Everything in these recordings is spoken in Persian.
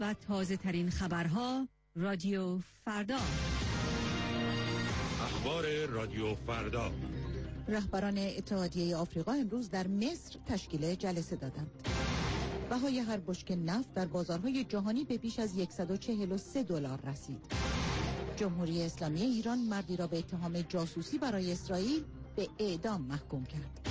و تازه ترین خبرها رادیو فردا. اخبار رادیو فردا. رهبران اتحادیه آفریقا امروز در مصر تشکیل جلسه دادند. بهای هر بشکه نفت در بازارهای جهانی به بیش از $143 رسید. جمهوری اسلامی ایران مردی را به اتهام جاسوسی برای اسرائیل به اعدام محکوم کرد.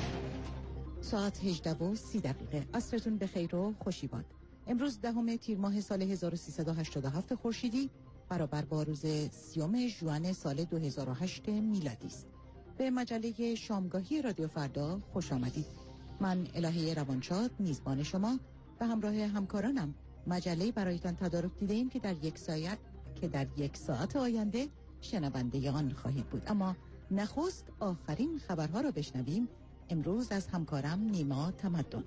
ساعت 18:30. عصرتون بخیر و خوشی باد. امروز 10 تیر ماه سال 1387 خورشیدی برابر با روز 30 ژوئن سال 2008 میلادی است. به مجله شامگاهی رادیو فردا خوش آمدید. من الهه روانشاد میزبان شما به همراه همکارانم مجله برایتان تدارک دیده‌ایم که در یک ساعت آینده شنونده آن خواهید بود. اما نخست آخرین خبرها را بشنویم. امروز از همکارم نیما تمدن.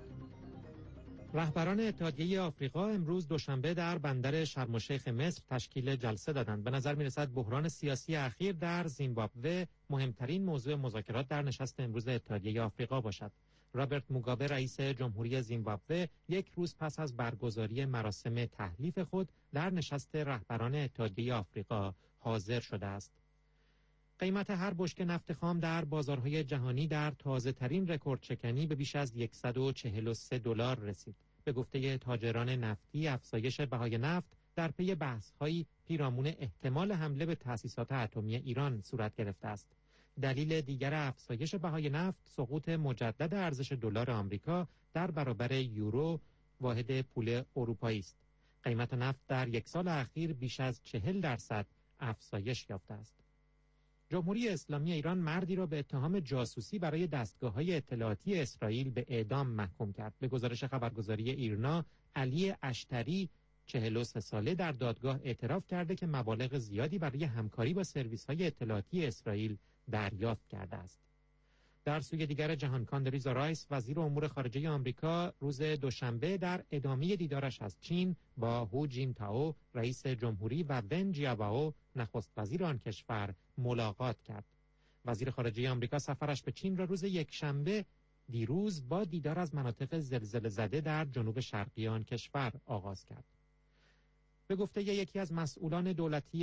رهبران اتحادیه آفریقا امروز دوشنبه در بندر شرم الشیخ مصر تشکیل جلسه دادند. به نظر می‌رسد بحران سیاسی اخیر در زیمبابوه مهمترین موضوع مذاکرات در نشست امروز اتحادیه آفریقا باشد. رابرت موگابه رئیس جمهوری زیمبابوه یک روز پس از برگزاری مراسم تحلیف خود در نشست رهبران اتحادیه آفریقا حاضر شده است. قیمت هر بشکه نفت خام در بازارهای جهانی در تازه‌ترین رکوردشکنی به بیش از $143 رسید. به گفته تاجران نفتی، افزایش بهای نفت در پی بحث‌های پیرامون احتمال حمله به تأسیسات اتمی ایران صورت گرفته است. دلیل دیگر افزایش بهای نفت سقوط مجدد ارزش دلار آمریکا در برابر یورو، واحد پول اروپایی است. قیمت نفت در یک سال اخیر بیش از 40% افزایش یافته است. جمهوری اسلامی ایران مردی را به اتهام جاسوسی برای دستگاه‌های اطلاعاتی اسرائیل به اعدام محکوم کرد. به گزارش خبرگزاری ایرنا، علی اشتری 43 ساله در دادگاه اعتراف کرده که مبالغ زیادی برای همکاری با سرویس‌های اطلاعاتی اسرائیل دریافت کرده است. در سوی دیگر جهان، کاندریزا رایس وزیر امور خارجه آمریکا روز دوشنبه در ادامه دیدارش از چین با هو جین تائو رئیس جمهوری و ون جیابائو نخست وزیر آن کشور ملاقات کرد. وزیر خارجه آمریکا سفرش به چین را روز یکشنبه دیروز با دیدار از مناطق زلزله زده در جنوب شرقی آن کشور آغاز کرد. به گفته یکی از مسئولان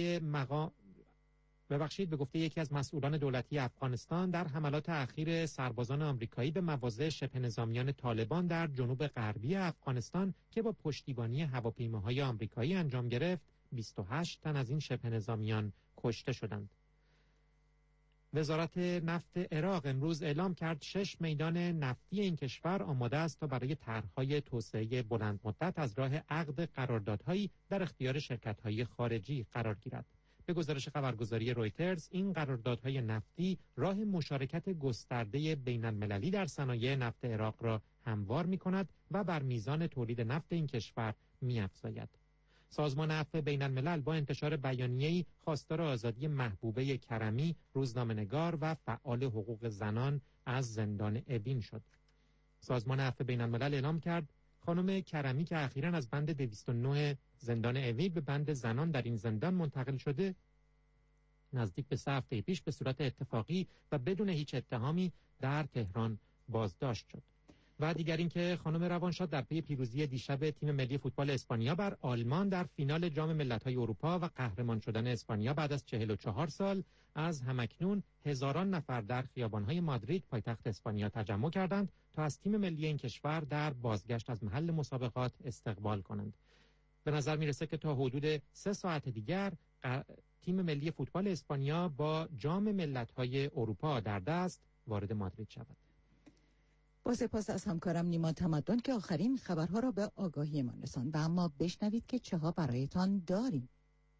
دولتی افغانستان، در حملات اخیر سربازان آمریکایی به مواضع شبه نظامیان طالبان در جنوب غربی افغانستان که با پشتیبانی هواپیماهای آمریکایی انجام گرفت، 28 تن از این شبه نظامیان کشته شدند. وزارت نفت عراق امروز اعلام کرد 6 میدان نفتی این کشور آماده است تا برای طرح‌های توسعه بلند مدت از راه عقد قراردادهایی در اختیار شرکت‌های خارجی قرار گیرد. به گزارش خبرگزاری رویترز، این قراردادهای نفتی راه مشارکت گسترده بین‌المللی در صنایع نفت عراق را هموار می‌کند و بر میزان تولید نفت این کشور می‌افزاید. سازمان عفو بین‌الملل با انتشار بیانیه‌ای خواستار آزادی محبوبه کرمی، روزنامه‌نگار و فعال حقوق زنان از زندان اوین شد. سازمان عفو بین‌الملل اعلام کرد خانم کرمی که اخیراً از بند 209 زندان اوین به بند زنان در این زندان منتقل شده، نزدیک به 3 هفته پیش به صورت اتفاقی و بدون هیچ اتهامی در تهران بازداشت شد. و دیگر اینکه خانم روانشاد در پی پیروزی دیشب تیم ملی فوتبال اسپانیا بر آلمان در فینال جام ملت‌های اروپا و قهرمان شدن اسپانیا بعد از 44 سال از همکنون هزاران نفر در خیابان‌های مادرید پایتخت اسپانیا تجمع کردند تا از تیم ملی این کشور در بازگشت از محل مسابقات استقبال کنند. به نظر میرسه که تا حدود 3 ساعت دیگر تیم ملی فوتبال اسپانیا با جام ملت‌های اروپا در دست وارد مادرید شود. با سپاس از همکارم نیما تمدن که آخرین خبرها را به آگاهی من رساند. و اما بشنوید که چه ها برایتان داریم.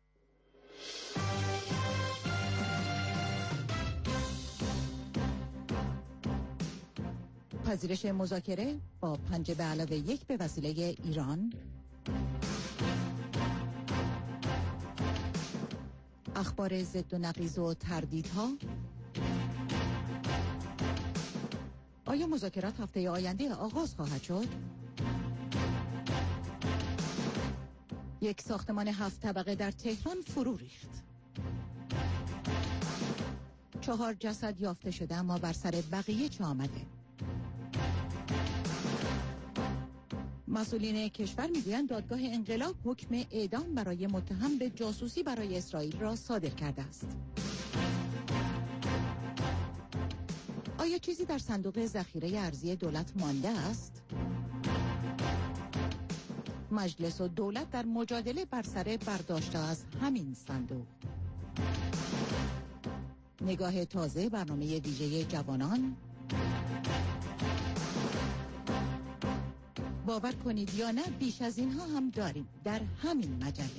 پذیرش مذاکره با 5+1 به وسیله ایران، اخبار ضد و نقیض و تردیدها. آیا مذاکرات هفته آینده آغاز خواهد شد؟ یک ساختمان 7 طبقه در تهران فرو ریخت. 4 جسد یافته شده اما بر سر بقیه چه آمده؟ مسئولین کشور میگویند دادگاه انقلاب حکم اعدام برای متهم به جاسوسی برای اسرائیل را صادر کرده است. آیا چیزی در صندوق ذخیره ارزی دولت مانده است؟ مجلس و دولت در مجادله بر سر برداشت از همین صندوق. نگاه تازه برنامه ویژه جوانان. باور کنید یا نه بیش از اینها هم داریم در همین مجله.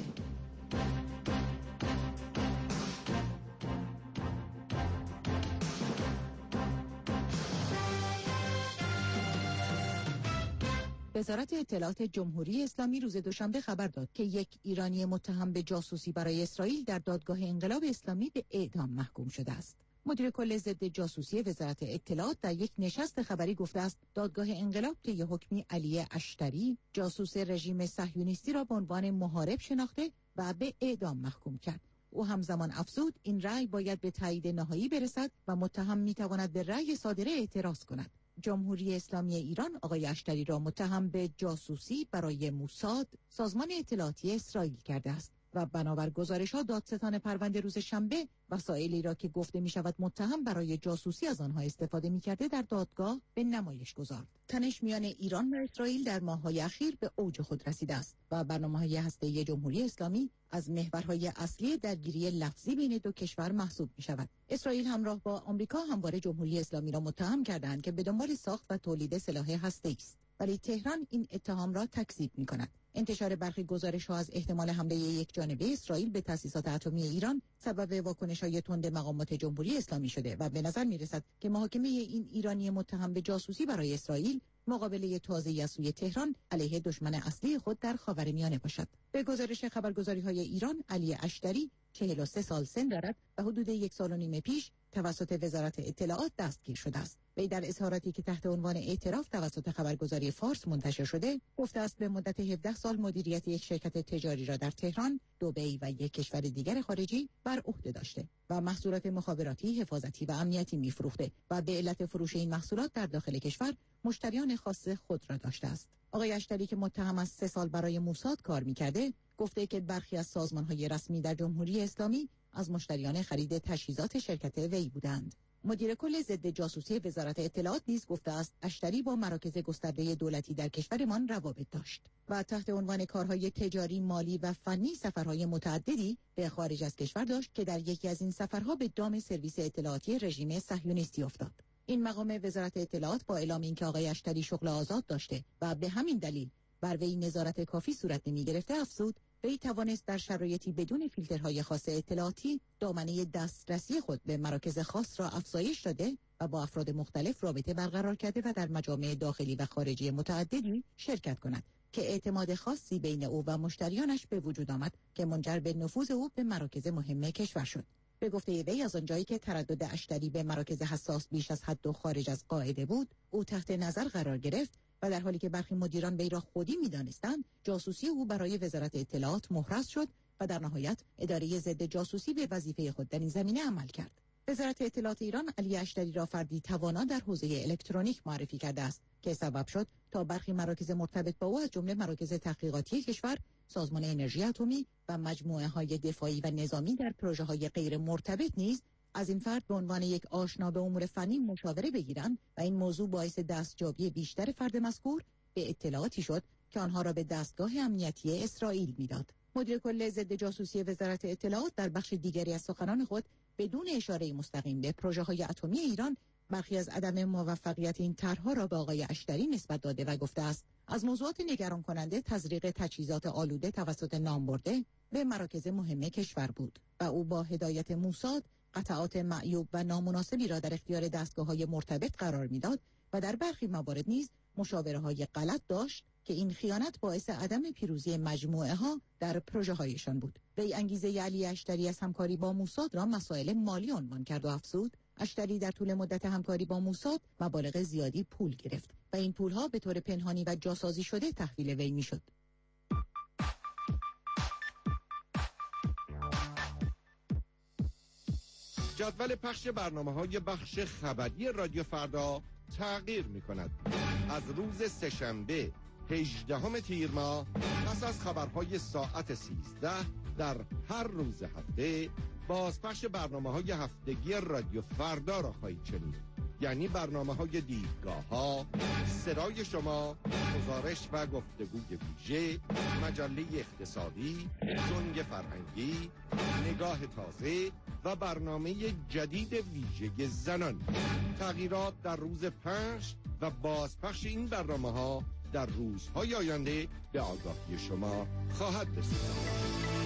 وزارت اطلاعات جمهوری اسلامی روز دوشنبه خبر داد که یک ایرانی متهم به جاسوسی برای اسرائیل در دادگاه انقلاب اسلامی به اعدام محکوم شده است. مدیر کل ضد جاسوسی وزارت اطلاعات در یک نشست خبری گفته است دادگاه انقلاب طی حکمی علی اشتری جاسوس رژیم صهیونیستی را به عنوان محارب شناخته و به اعدام محکوم کرد. او همزمان افزود این رأی باید به تایید نهایی برسد و متهم میتواند به رأی صادره اعتراض کند. جمهوری اسلامی ایران آقای اشتری را متهم به جاسوسی برای موساد سازمان اطلاعاتی اسرائیل کرده است و بنابر گزارش‌ها دادستان پرونده روز شنبه وسایلی را که گفته می‌شود متهم برای جاسوسی از آنها استفاده می‌کرده در دادگاه به نمایش گذارد. تنش میان ایران و اسرائیل در ماه‌های اخیر به اوج خود رسیده است و برنامه‌های هسته‌ای جمهوری اسلامی از محورهای اصلی درگیری لفظی بین دو کشور محسوب می‌شود. اسرائیل همراه با آمریکا همواره جمهوری اسلامی را متهم کردند که به دنبال ساخت و تولید سلاح هسته‌ای است. ولی تهران این اتهام را تکذیب می‌کند. انتشار برخی گزارش‌ها از احتمال حمله یک جانبه اسرائیل به تأسیسات اتمی ایران سبب واکنش‌های تند مقامات جمهوری اسلامی شده و به نظر می‌رسد که محاکمه این ایرانی متهم به جاسوسی برای اسرائیل مقابله تازه‌ای از سوی تهران علیه دشمن اصلی خود در خاورمیانه باشد. به گزارش خبرگزاری‌های ایران، علی اشتری 43 سال سن دارد و حدود 1.5 سال پیش توسط وزارت اطلاعات دستگیر شده است. وی در اظهاراتی که تحت عنوان اعتراف توسط خبرگزاری فارس منتشر شده، گفته است به مدت 17 سال مدیریت یک شرکت تجاری را در تهران، دبی و یک کشور دیگر خارجی بر عهده داشته و محصولات مخابراتی، حفاظتی و امنیتی می‌فروخته و به علت فروش این محصولات در داخل کشور مشتریان خاص خود را داشته است. آقای اشتری که متهم از 3 سال برای موساد کار می‌کرده، گفته که برخی از سازمان‌های رسمی در جمهوری اسلامی از مشتریان خرید تجهیزات شرکت وی بودند. مدیر کل ضد جاسوسی وزارت اطلاعات نیز گفته است اشتری با مراکز گسترده دولتی در کشورمان روابط داشت و تحت عنوان کارهای تجاری، مالی و فنی سفرهای متعددی به خارج از کشور داشت که در یکی از این سفرها به دام سرویس اطلاعاتی رژیم صهیونیستی افتاد. این مقام وزارت اطلاعات با اعلام اینکه آقای اشتری شغل آزاد داشته و به همین دلیل بر وی نظارت کافی صورت نمی‌گرفته افزود وی توانست در شرایطی بدون فیلترهای خاص اطلاعاتی دامنه دسترسی خود به مراکز خاص را افزایش داده و با افراد مختلف رابطه برقرار کرده و در مجامع داخلی و خارجی متعددی شرکت کند که اعتماد خاصی بین او و مشتریانش به وجود آمد که منجر به نفوذ او به مراکز مهم کشور شد. به گفته وی از آنجایی که تردد اشتری به مراکز حساس بیش از حد و خارج از قاعده بود، او تحت نظر قرار گرفت و در حالی که برخی مدیران وی را خودی می‌دانستند، جاسوسی او برای وزارت اطلاعات محرز شد و در نهایت اداره ضد جاسوسی به وظیفه خود در این زمینه عمل کرد. وزارت اطلاعات ایران علی اشتری را فردی توانا در حوزه الکترونیک معرفی کرده است که سبب شد تا برخی مراکز مرتبط با او از جمله مراکز تحقیقاتی کشور، سازمان انرژی اتمی و مجموعه‌های دفاعی و نظامی در پروژه‌های غیر مرتبط نیز از این فرد به عنوان یک آشنا به امور فنی مشاوره بگیرند و این موضوع باعث دستیابی بیشتر فرد مذکور به اطلاعاتی شد که آنها را به دستگاه امنیتی اسرائیل میداد. مدیر کل ضد جاسوسی وزارت اطلاعات در بخش دیگری از سخنان خود بدون اشاره مستقیم به پروژه‌های اتمی ایران برخی از عدم موفقیت این طرح‌ها را به آقای اشتری نسبت داده و گفته است از موضوعات نگران کننده تزریق تجهیزات آلوده توسط نامبرده به مراکز مهم کشور بود و او با هدایت موساد قطعات معیوب و نامناسبی را در اختیار دستگاه‌های مرتبط قرار میداد و در برخی موارد نیز مشاوره‌های غلط داشت که این خیانت باعث عدم پیروزی مجموعه‌ها در پروژه‌هایشان بود. وی انگیزه علی اشتری از همکاری با موساد را مسائل مالی عنوان کرد و افزود اشتری در طول مدت همکاری با موساد مبالغ زیادی پول گرفت و این پول‌ها به طور پنهانی و جاسازی شده تحویل وی میشد. جدول پخش برنامه‌های بخش خبری رادیو فردا تغییر می‌کند. از روز سه‌شنبه 18 تیر ماه پس از خبرهای ساعت 13 در هر روز هفته بازپخش برنامه‌های هفتگی رادیو فردا را خواهید شنید. یعنی برنامه‌های دیدگاه‌ها، صدای شما، گزارش و گفتگوی ویژه، مجله اقتصادی، جنگ فرهنگی، نگاه تازه و برنامه جدید ویژه زنان. تغییرات در روز پخش و بازپخش این برنامه‌ها در روزهای آینده به آگاهی شما خواهد رسید.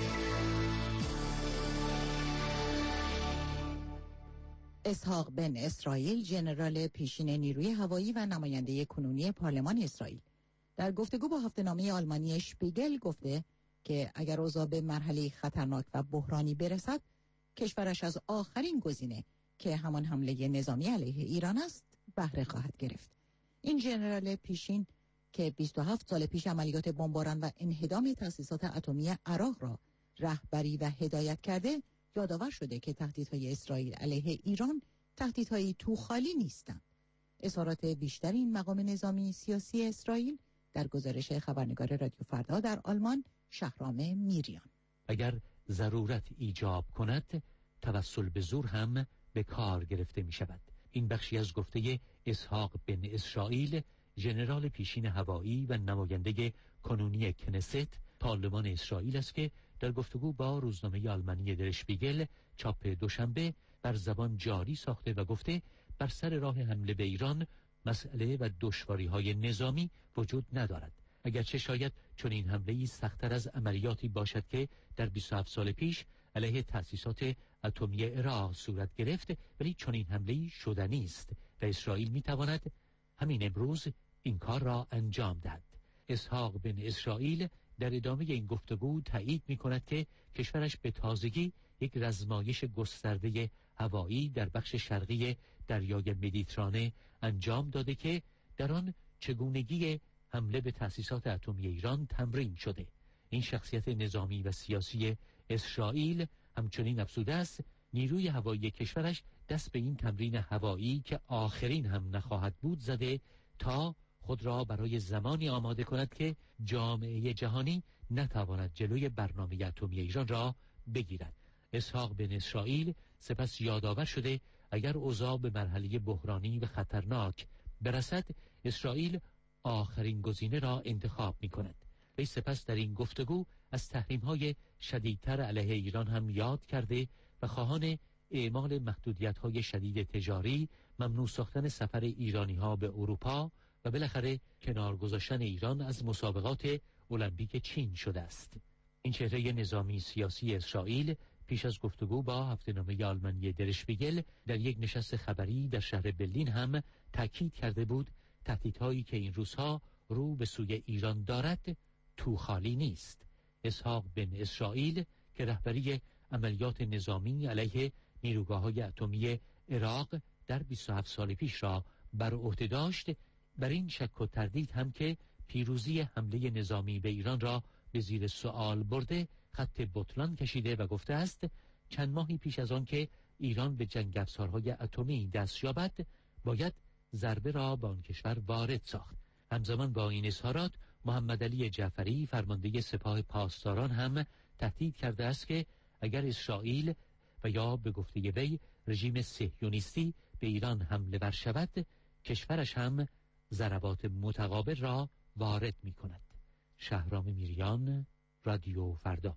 اسحاق بن اسرائیل، ژنرال پیشین نیروی هوایی و نماینده کنونی پارلمان اسرائیل، در گفتگو با هفته‌نامه آلمانی شپیگل گفته که اگر اوضاع به مرحله خطرناک و بحرانی برسد، کشورش از آخرین گزینه که همان حمله نظامی علیه ایران است بهره خواهد گرفت. این ژنرال پیشین که 27 سال پیش عملیات بمباران و انهدام تأسیسات اتمی عراق را رهبری و هدایت کرده، یادآور شده که تهدیدهای اسرائیل علیه ایران تهدیدهایی توخالی نیستند. اظهارات بیشتر این مقام نظامی سیاسی اسرائیل در گزارش خبرنگار رادیو فردا در آلمان شهرام میریان. اگر ضرورت ایجاب کند، توسل به زور هم به کار گرفته می شود. این بخشی از گفته اسحاق بن اسرائیل، ژنرال پیشین هوایی و نماینده کنونی کنست پارلمان اسرائیل است که در گفتگو با روزنامه آلمانی در شپیگل چاپ دوشنبه بر زبان جاری ساخته و گفته بر سر راه حمله به ایران مسئله و دشواری‌های نظامی وجود ندارد. اگرچه شاید چنین حمله‌ای سخت‌تر از عملیاتی باشد که در 27 سال پیش علیه تأسیسات اتمی عراق صورت گرفت، ولی چنین حمله‌ای شدنی است و اسرائیل می‌تواند همین امروز این کار را انجام دهد. اسحاق بن اسرائیل در ادامه این گفتگو تایید می‌کند که کشورش به تازگی یک رزمایش گسترده هوایی در بخش شرقی دریای مدیترانه انجام داده که در آن چگونگی حمله به تأسیسات اتمی ایران تمرین شده. این شخصیت نظامی و سیاسی اسرائیل همچنین افزوده است نیروی هوایی کشورش دست به این تمرین هوایی که آخرین هم نخواهد بود زده تا خود را برای زمانی آماده کند که جامعه جهانی نتواند جلوی برنامه اتمی ایران را بگیرد. اسحاق بن اسرائیل سپس یادآور شده اگر اوضاع به مرحله بحرانی و خطرناک برسد، اسرائیل آخرین گزینه را انتخاب می کند. وی سپس در این گفتگو از تحریم‌های شدیدتر علیه ایران هم یاد کرده و خواهان اعمال محدودیت‌های شدید تجاری، ممنوع ساختن سفر ایرانی‌ها به اروپا و بالاخره کنار گذاشتن ایران از مسابقات المپیک چین شده است. این چهره نظامی سیاسی اسرائیل پیش از گفتگو با هفته‌نامه آلمانی در شپیگل در یک نشست خبری در شهر برلین هم تاکید کرده بود تهدیدهایی که این روزها رو به سوی ایران دارد تو خالی نیست. اسحاق بن اسرائیل که رهبری عملیات نظامی علیه نیروگاه‌های اتمی عراق در 27 سال پیش را بر عهده داشت، بر این شک و تردید هم که پیروزی حمله نظامی به ایران را به زیر سوال برده، خط بطلان کشیده و گفته است چند ماهی پیش از آن که ایران به جنگ افزارهای اتمی دست یابد، باید ضربه را به آن کشور وارد ساخت. همزمان با این اظهارات محمد علی جعفری فرمانده سپاه پاسداران هم تهدید کرده است که اگر اسرائیل و یا به گفته وی رژیم صهیونیستی به ایران حمله ور شود، کشورش هم ضربات متقابل را وارد می کند. شهرام میریان، رادیو فردا.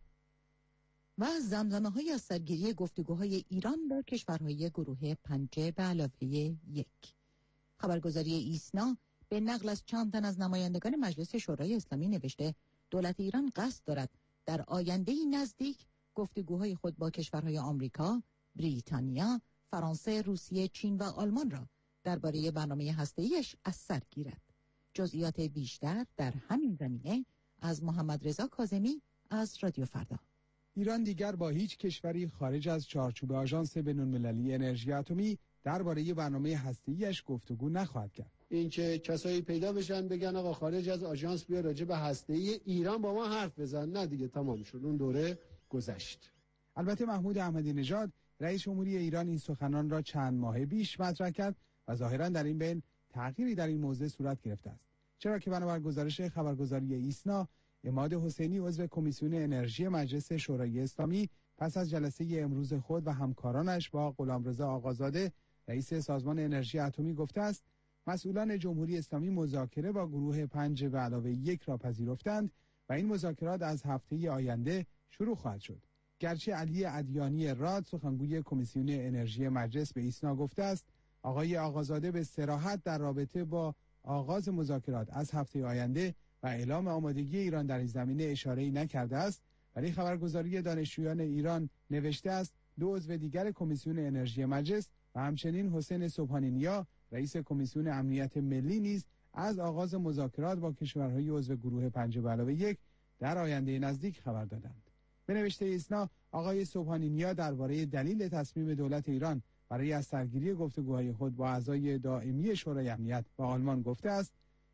و زمزمه های از سرگیری گفتگوهای ایران با کشورهای گروه 5 به علاوه 1. خبرگزاری ایسنا به نقل از چند تن از نمایندگان مجلس شورای اسلامی نوشته دولت ایران قصد دارد در آینده نزدیک گفتگوهای خود با کشورهای آمریکا، بریتانیا، فرانسه، روسیه، چین و آلمان را درباره برنامه هسته‌ایش از سر گیرد. جزئیات بیشتر در همین زمینه از محمد رضا کاظمی از رادیو فردا. ایران دیگر با هیچ کشوری خارج از چارچوب آژانس بین‌المللی انرژی اتمی درباره برنامه هسته‌ایش گفتگو نخواهد کرد. اینکه کسایی پیدا بشن بگن آقا خارج از آژانس بیا راجع به هسته‌ای ایران با ما حرف بزن، نه دیگه تمام شد، اون دوره گذشت. البته محمود احمدی نژاد رئیس جمهوری ایران این سخنان را چند ماه پیش مطرح کرد و ظاهرا در این بین تغییری در این موضوع صورت گرفته است. چرا که بنابر گزارش خبرگزاری ایسنا، عماد حسینی عضو کمیسیون انرژی مجلس شورای اسلامی پس از جلسه امروز خود و همکارانش با غلامرضا آقازاده رئیس سازمان انرژی اتمی گفته است مسئولان جمهوری اسلامی مذاکره با گروه 5+1 را پذیرفتند و این مذاکرات از هفته آینده شروع خواهد شد. گرچه علی ادیانی راد سخنگوی کمیسیون انرژی مجلس به ایسنا گفته است آقای آقازاده به صراحت در رابطه با آغاز مذاکرات از هفته آینده و اعلام آمادگی ایران در این زمینه اشاره‌ای نکرده است، ولی خبرگزاری دانشجویان ایران نوشته است دو عضو دیگر کمیسیون انرژی مجلس و همچنین حسین سبحانی نیا رئیس کمیسیون امنیت ملی نیز از آغاز مذاکرات با کشورهای عضو گروه 5+1 در آینده نزدیک خبر دادند. به نوشته ایسنا آقای سبحانی نیا درباره دلیل تصمیم دولت ایران برای از سرگیری گفتگوهای خود با اعضای دائمی شورای امنیت و آلمان گفته است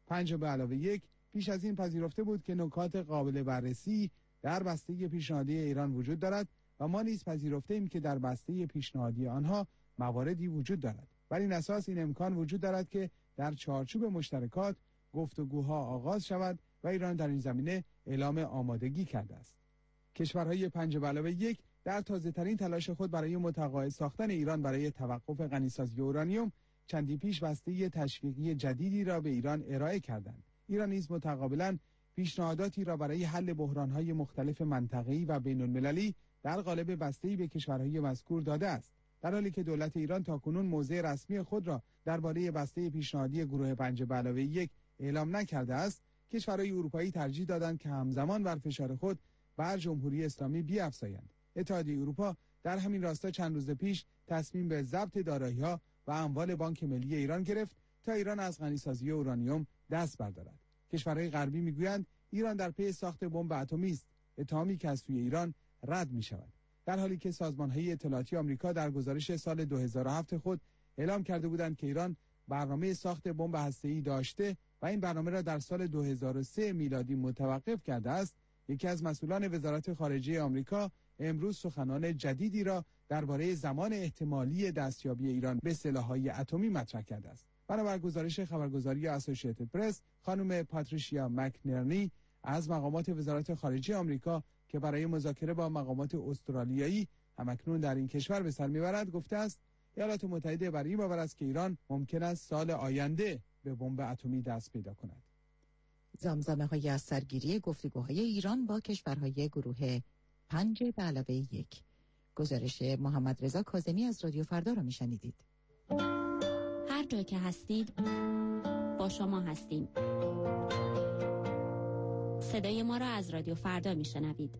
5+1 پیش از این پذیرفته بود که نکات قابل بررسی در بسته پیشنهادی ایران وجود دارد و ما نیز پذیرفته ایم که در بسته پیشنهادی آنها مواردی وجود دارد. بر این اساس این امکان وجود دارد که در چارچوب مشترکات گفتگوها آغاز شود و ایران در این زمینه اعلام آمادگی کرده است. کشورهای 5+1 در تازه‌ترین تلاش خود برای متقاعد ساختن ایران برای توقف غنیسازی اورانیوم چندی پیش بسته تشویقی جدیدی را به ایران ارائه کردند. ایران نیز متقابلاً پیشنهاداتی را برای حل بحران‌های مختلف منطقه‌ای و بین‌المللی در قالب بسته‌ای به کشورهای مذکور داده است. در حالی که دولت ایران تاکنون موضع رسمی خود را درباره بسته پیشنهادی گروه 5+1 اعلام نکرده است، کشورهای اروپایی ترجیح دادند که همزمان بر فشار خود بر جمهوری اسلامی بیفزایند. اتحادیه اروپا در همین راستا چند روز پیش تصمیم به ضبط دارایی‌ها و اموال بانک ملی ایران گرفت تا ایران از غنیسازی اورانیوم دست بردارد. کشورهای غربی میگویند ایران در پی ساخت بمب اتمی است، اتهامی که از سوی ایران رد می‌شود. در حالی که سازمان‌های اطلاعاتی آمریکا در گزارش سال 2007 خود اعلام کرده بودند که ایران برنامه ساخت بمب هسته‌ای داشته و این برنامه را در سال 2003 میلادی متوقف کرده است، یکی از مسئولان وزارت خارجه آمریکا امروز سخنان جدیدی را درباره زمان احتمالی دستیابی ایران به سلاح‌های اتمی مطرح کرده است. بنابر گزارش خبرگزاری اسوسییتد پرس، خانم پاتریشیا مکنرنی از مقامات وزارت خارجه آمریکا که برای مذاکره با مقامات استرالیایی همکنون در این کشور به سر میبرد گفته است ایالات متحده بر این باور است که ایران ممکن است سال آینده به بمب اتمی دست پیدا کند. زمزمه‌های از سرگیری گفتگوهای ایران با کشورهای گروه 5+1. گزارش محمد رضا کاظمی از رادیو فردا را میشنیدید. هر جا که هستید با شما هستیم. صدای ما را از رادیو فردا میشنوید.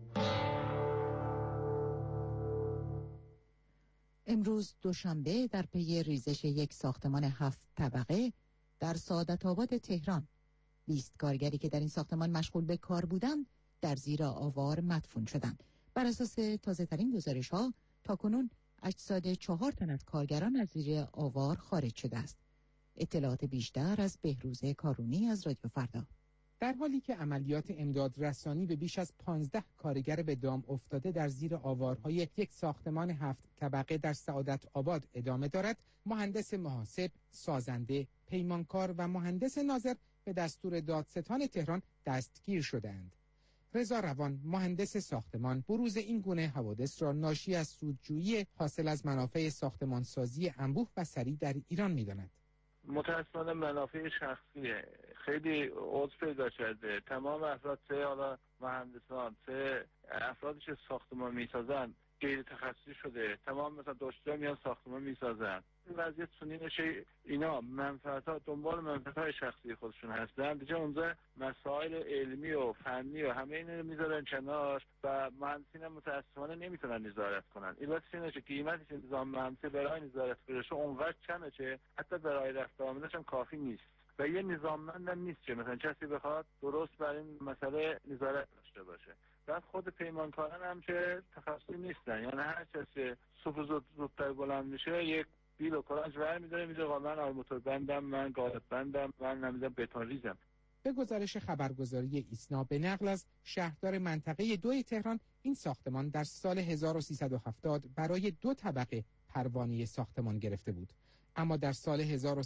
امروز دوشنبه در پی ریزش یک ساختمان 7 طبقه در سعادت آباد تهران 20 کارگری که در این ساختمان مشغول به کار بودند در زیر آوار مدفون شدند. بر اساس تازه‌ترین گزارش‌ها تاکنون اجساد 4 تن از کارگران از زیر آوار خارج شده است. اطلاعات بیشتر از بهروز کارونی از رادیو فردا. در حالی که عملیات امداد رسانی به بیش از 15 کارگر به دام افتاده در زیر آوارهای یک ساختمان 7 طبقه در سعادت آباد ادامه دارد، مهندس محاسب، سازنده، پیمانکار و مهندس ناظر به دستور دادستان تهران دستگیر شدند. رضا روان، مهندس ساختمان، بروز این گونه حوادث را ناشی از سودجویی حاصل از منافع ساختمانسازی انبوه و سریع در ایران می‌داند. متأسفانه منافع شخصیه، خیلی عضو پیدا شده. تمام افراد، چه حالا مهندسان، چه افرادی که ساختمان میسازن غیر تخصصی شده. تمام مثلا داشته‌ها میان ساختمان میسازن. این وضعیت سنینشه، اینا منفعت‌ها دنبال منفعت‌های شخصی خودشون هستن. دیگه اونجا مسائل علمی و فنی و همه اینا رو میذارن کنار و مهندسین متأسفانه نمیتونن نظارت کنن. این واسه اینه که قیمتی که نظام مهندسی برای نظارت بشه اونقدر کمه که حتی برای رفت آمدش هم کافی نیست. و یه نظاممند هم نیست که مثلا کسی بخواد درست بر این مسئله نظارت داشته باشه. بعد خود پیمانکاران هم که تخصصی نیستن، یعنی هر کسی صبح زودتر بلند میشه یک بیل و کلنج ور میداره میگه من آرماتور بندم، من قالب بندم، من نمیدونم بتون ریزم. به گزارش خبرگزاری ایسنا به نقل از شهردار منطقه 2 تهران، این ساختمان در سال 1370 برای 2 طبقه پروانه ساختمان گرفته بود. اما در سال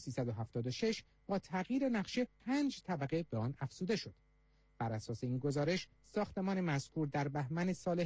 1376 با تغییر نقشه 5 طبقه به آن افزوده شد. بر اساس این گزارش ساختمان مذکور در بهمن سال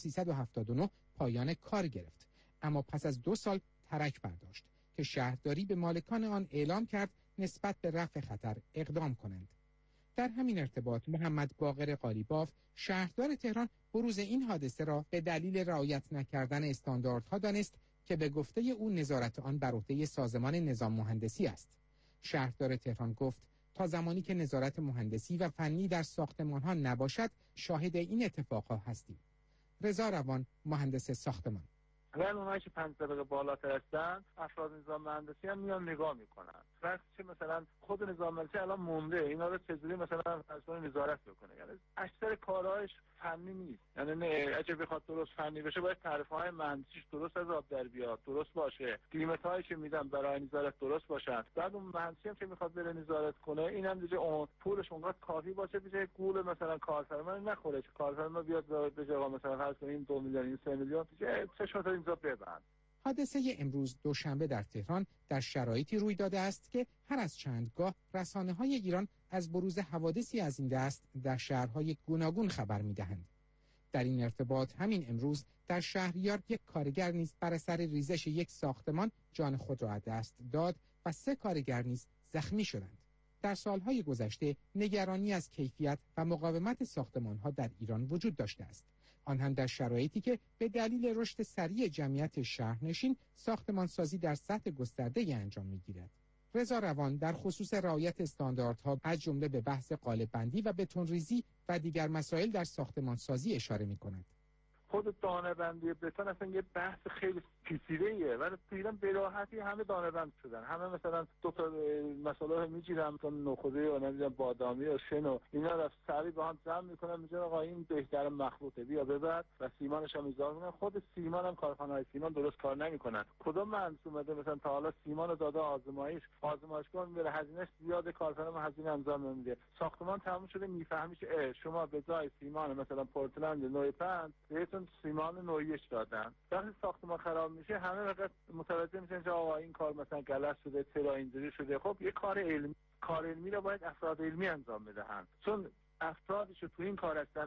1379 پایان کار گرفت، اما پس از 2 سال ترک برداشت که شهرداری به مالکان آن اعلام کرد نسبت به رفع خطر اقدام کنند. در همین ارتباط محمد باقر قالیباف شهردار تهران بروز این حادثه را به دلیل رعایت نکردن استانداردها دانست که به گفته او نظارت آن بر عهده سازمان نظام مهندسی است. شهردار تهران گفت تا زمانی که نظارت مهندسی و فنی در ساختمان‌ها نباشد شاهد این اتفاقها هستیم. رضا روان، مهندس ساختمان: ولی اونایی که 5 طبقه بالاتر هستن افراد نظام مهندسی هم میان نگاه میکنن. وقتی که مثلا خود نظام مهندسی الان مونده اینا رو چجوری مثلا مسئول نظارت بکنه؟ یعنی اکثر کارهاش فنی نیست. یعنی اگه بخواد درست فنی بشه باید تعریف‌های مهندسیش درست از آب در بیاد، درست باشه، لیمیت‌هایی که میدن برای نظارت درست باشن. بعد اون مهندسی هم که میخواد بره نظارت کنه اینم دیگه اون پولش اونقدر کافی باشه بشه گول مثلا کارفرما نخوره که کارفرما بیاد به جای مثلا فرض کنیم 2 میلیون این 3 میلیون دیگه چشمت اینجا ببند. حادثه امروز دوشنبه در تهران در شرایطی روی داده است که هر از چندگاه رسانه‌های ایران از بروز حوادثی از این دست در شهرهای گوناگون خبر می‌دهند. در این ارتباط همین امروز در شهریار یک کارگر نیز بر اثر ریزش یک ساختمان جان خود را از دست داد و 3 کارگر نیز زخمی شدند. در سالهای گذشته نگرانی از کیفیت و مقاومت ساختمان‌ها در ایران وجود داشته است. آن هم در شرایطی که به دلیل رشد سریع جمعیت شهرنشین ساختمانسازی در سطح گسترده‌ای انجام می‌گیرد. رضا روان در خصوص رعایت استانداردها از جمله به بحث قالب‌بندی و بتون‌ریزی و دیگر مسائل در ساختمانسازی اشاره می‌کند. خود دانه‌بندی بتون اصلا یه بحث خیلی پیچیده‌ایه ولی تو ایران به راحتی همه دانه‌بند شدن. همه مثلا 2 تا مسئله میگیرن تا نخوده و نمیدونم بادامی و شن و اینا رو سریع با هم جمع میکنن میگن آقا این بهتر مخلوطه بیا ببر و سیمانش هم اضافه کنن. خود سیمان هم کارخانه‌های سیمان درست کار نمیکنن. کدوم مهندس اومده مثلا تا حالا سیمان رو داده آزمایشگاه میره هزینه‌اش زیاد کارخانه هزینه انجام نمیده. ساختمان تموم شده میفهمی که شما به جای سیمان مثلا پورتلند نوع 5 بهتون سیمان نوعیش دادن. وقتی ساختمان خراب میشه همه وقت متوجه میشن که آقا این کار مثلا غلط شده چرا اینجوری شده. خب یه کار علمی رو باید افراد علمی انجام بدهند چون افرادی که تو این کار هستن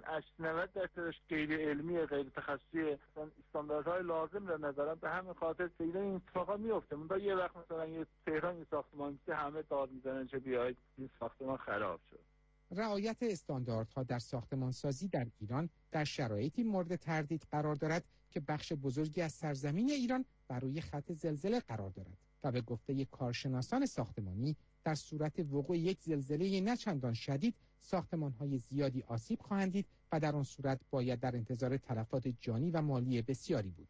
90% غیر علمی غیر تخصصی مثلا استانداردهای لازم رو ندارن. به همین خاطر این اتفاقا میفته. من یه وقت مثلا یه تهران ساختمانی همه داد میزنن که بیاید این ساختمان خراب شد. رعایت استانداردها در ساختمانسازی در ایران در شرایطی مورد تردید قرار دارد که بخش بزرگی از سرزمین ایران بر روی خط زلزله قرار دارد و به گفته کارشناسان ساختمانی در صورت وقوع یک زلزله نه چندان شدید ساختمان‌های زیادی آسیب خواهند دید و در آن صورت باید در انتظار تلفات جانی و مالی بسیاری بود.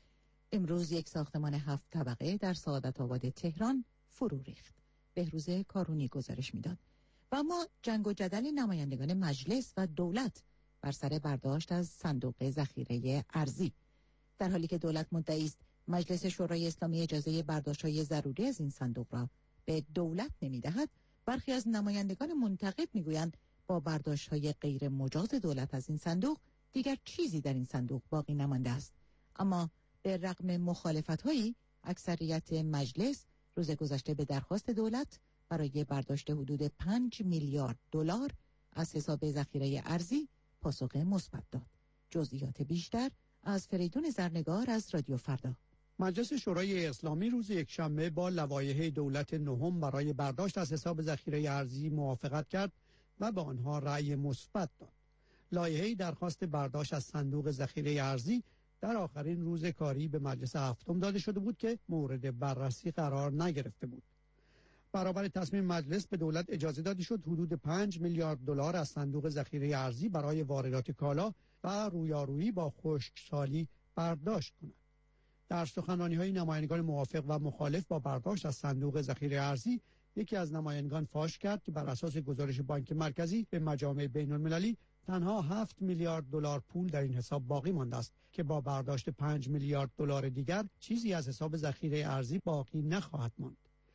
امروز یک ساختمان 7 طبقه در سعادت آباد تهران فرو ریخت. بهروز کارونی گزارش میداد. و اما جنگ و جدل نمایندگان مجلس و دولت بر سر برداشت از صندوق ذخیره ارزی، در حالی که دولت مدعی است مجلس شورای اسلامی اجازه برداشت‌های ضروری از این صندوق را به دولت نمی‌دهد، برخی از نمایندگان منتقد می‌گویند با برداشت‌های غیر مجاز دولت از این صندوق دیگر چیزی در این صندوق باقی نمانده است. اما به رغم مخالفت‌هایی اکثریت مجلس روز گذشته به درخواست دولت برای برداشت حدود 5 میلیارد دلار از حساب ذخیره ارزی پاسخ مثبت داد. جزئیات بیشتر از فریدون زرنگار از رادیو فردا. مجلس شورای اسلامی روز یکشنبه با لوایح دولت نهم برای برداشت از حساب ذخیره ارزی موافقت کرد و به آنها رأی مثبت داد. لایحه درخواست برداشت از صندوق ذخیره ارزی در آخرین روز کاری به مجلس هفتم داده شده بود که مورد بررسی قرار نگرفته بود. برابر تصمیم مجلس به دولت اجازه داده شد حدود 5 میلیارد دلار از صندوق ذخیره ارزی برای واردات کالا و رویارویی با خشکسالی برداشت کند. در سخنرانی‌های نمایندگان موافق و مخالف با برداشت از صندوق ذخیره ارزی، یکی از نمایندگان فاش کرد که بر اساس گزارش بانک مرکزی به مجامع بین‌المللی تنها 7 میلیارد دلار پول در این حساب باقی مانده است که با برداشت 5 میلیارد دلار دیگر چیزی از حساب ذخیره ارزی باقی نخواهد ماند.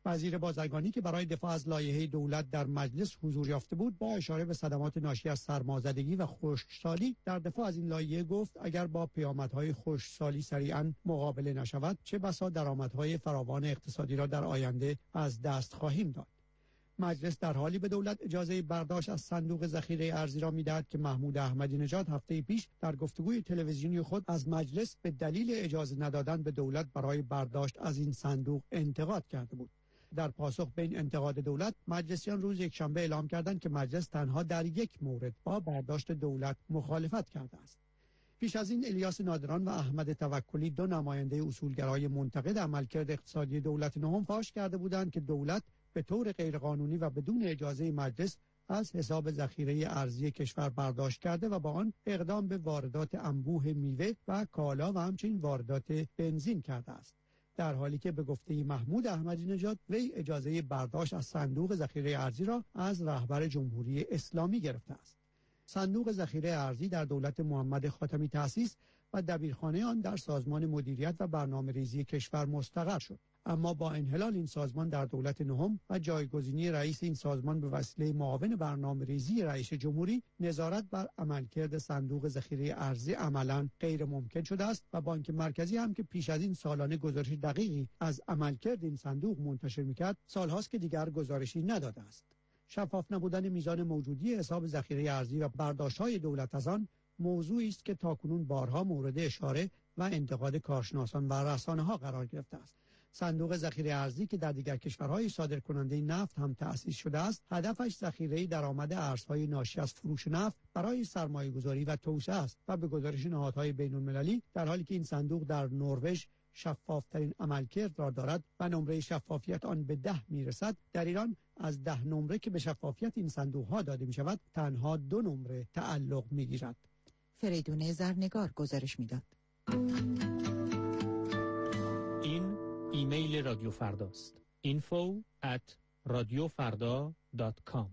وزیر بازرگانی که برای دفاع از لایحه دولت در مجلس حضور یافته بود، با اشاره به صدمات ناشی از سرمازدگی و خشکسالی در دفاع از این لایحه گفت اگر با پیامدهای خشکسالی سریعاً مقابله نشود، چه بسا درآمدهای فراوان اقتصادی را در آینده از دست خواهیم داد. مجلس در حالی به دولت اجازه برداشت از صندوق ذخیره ارزی را می‌دهد که محمود احمدی نژاد هفته پیش در گفتگوی تلویزیونی خود از مجلس به دلیل اجازه ندادن به دولت برای برداشت از این صندوق انتقاد کرده بود. در پاسخ به این انتقاد دولت، مجلسیان روز یکشنبه اعلام کردند که مجلس تنها در یک مورد با برداشت دولت مخالفت کرده است. پیش از این الیاس نادران و احمد توکلی، دو نماینده اصولگرای منتقد عملکرد اقتصادی دولت نهم، فاش کرده بودند که دولت به طور غیرقانونی و بدون اجازه مجلس از حساب ذخیره ارزی کشور برداشت کرده و با آن اقدام به واردات انبوه میوه و کالا و همچنین واردات بنزین کرده است. در حالی که به گفته محمود احمدی نژاد وی اجازه برداشت از صندوق ذخیره ارزی را از رهبر جمهوری اسلامی گرفته است. صندوق ذخیره ارزی در دولت محمد خاتمی تأسیس و دبیرخانه آن در سازمان مدیریت و برنامه‌ریزی کشور مستقر شد. اما با انحلال این سازمان در دولت نهم و جایگزینی رئیس این سازمان به وسیله معاون برنامه‌ریزی رئیس جمهوری، نظارت بر عملکرد صندوق ذخیره ارزی عملاً غیر ممکن شده است و بانک مرکزی هم که پیش از این سالانه گزارش دقیقی از عملکرد این صندوق منتشر می‌کرد، سال‌هاست که دیگر گزارشی نداده است. شفاف نبودن میزان موجودی حساب ذخیره ارزی و برداشت‌های دولت از آن موضوعی است که تاکنون بارها مورد اشاره و انتقاد کارشناسان و رسانه‌ها قرار گرفته است. صندوق ذخیره ارزی که در دیگر کشورهای صادرکننده نفت هم تأسیس شده است، هدفش ذخیره درآمد ارزهای ناشی از فروش نفت برای سرمایه‌گذاری و توسعه است و به گزارش نهادهای بین‌المللی، در حالی که این صندوق در نروژ شفافترین عملکرد را دارد و نمره شفافیت آن به 10 میرسد، در ایران از 10 نمره که به شفافیت این صندوق ها داده می شود تنها 2 نمره تعلق می گیرد. فریدون زرنگار گزارش می داد. این ایمیل رادیو فرداست. info@radiofarda.com.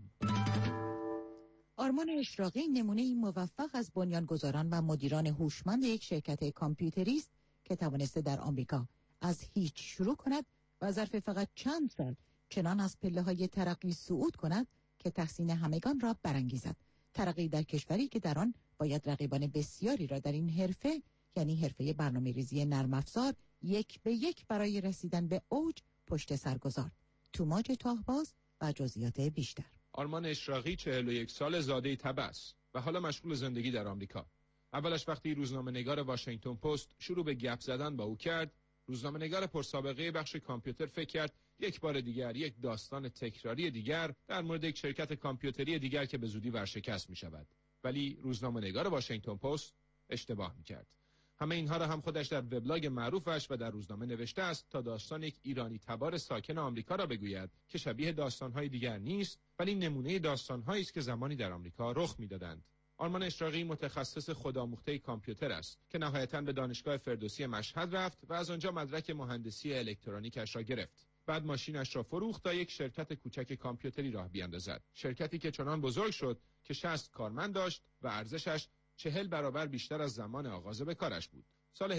آرمان اشراقی نمونه موفق از بنیانگذاران و مدیران هوشمند یک شرکت کامپیوتری است که توانسته در آمریکا از هیچ شروع کند و ظرف فقط چند سال چنان از پله‌های ترقی صعود کند که تحسین همگان را برانگیزد. ترقی در کشوری که در آن باید رقیبان بسیاری را در این حرفه، یعنی حرفه برنامه‌ریزی نرم افزار، یک به یک برای رسیدن به اوج پشت سر گذارد. توماج تاهباز و جزئیات بیشتر. آرمان اشراقی 41 سال، زاده تبع است و حالا مشغول زندگی در آمریکا. اولش وقتی روزنامه‌نگار واشنگتن پست شروع به گپ زدن با او کرد، روزنامه‌نگار پرسابقه بخش کامپیوتر فکر کرد یک بار دیگر یک داستان تکراری دیگر در مورد یک شرکت کامپیوتری دیگر که به زودی ورشکست می شود. ولی روزنامه‌نگار واشنگتن پست اشتباه می کرد. همه اینها را هم خودش در وبلاگ معروفش و در روزنامه نوشته است تا داستان یک ایرانی تبار ساکن آمریکا را بگوید که شبیه داستان‌های دیگر نیست، ولی نمونه داستان‌هایی است که زمانی در آمریکا رخ می‌دادند. آرمان اشراقی متخصص خودآموخته کامپیوتر است که نهایتاً به دانشگاه فردوسی مشهد رفت و از آنجا مدرک مهندسی الکترونیکش را گرفت. بعد ماشینش را فروخت تا یک شرکت کوچک کامپیوتری راه بیاندازد. شرکتی که چنان بزرگ شد که 60 کارمند داشت و ارزشش 40 برابر بیشتر از زمان آغاز به کارش بود. سال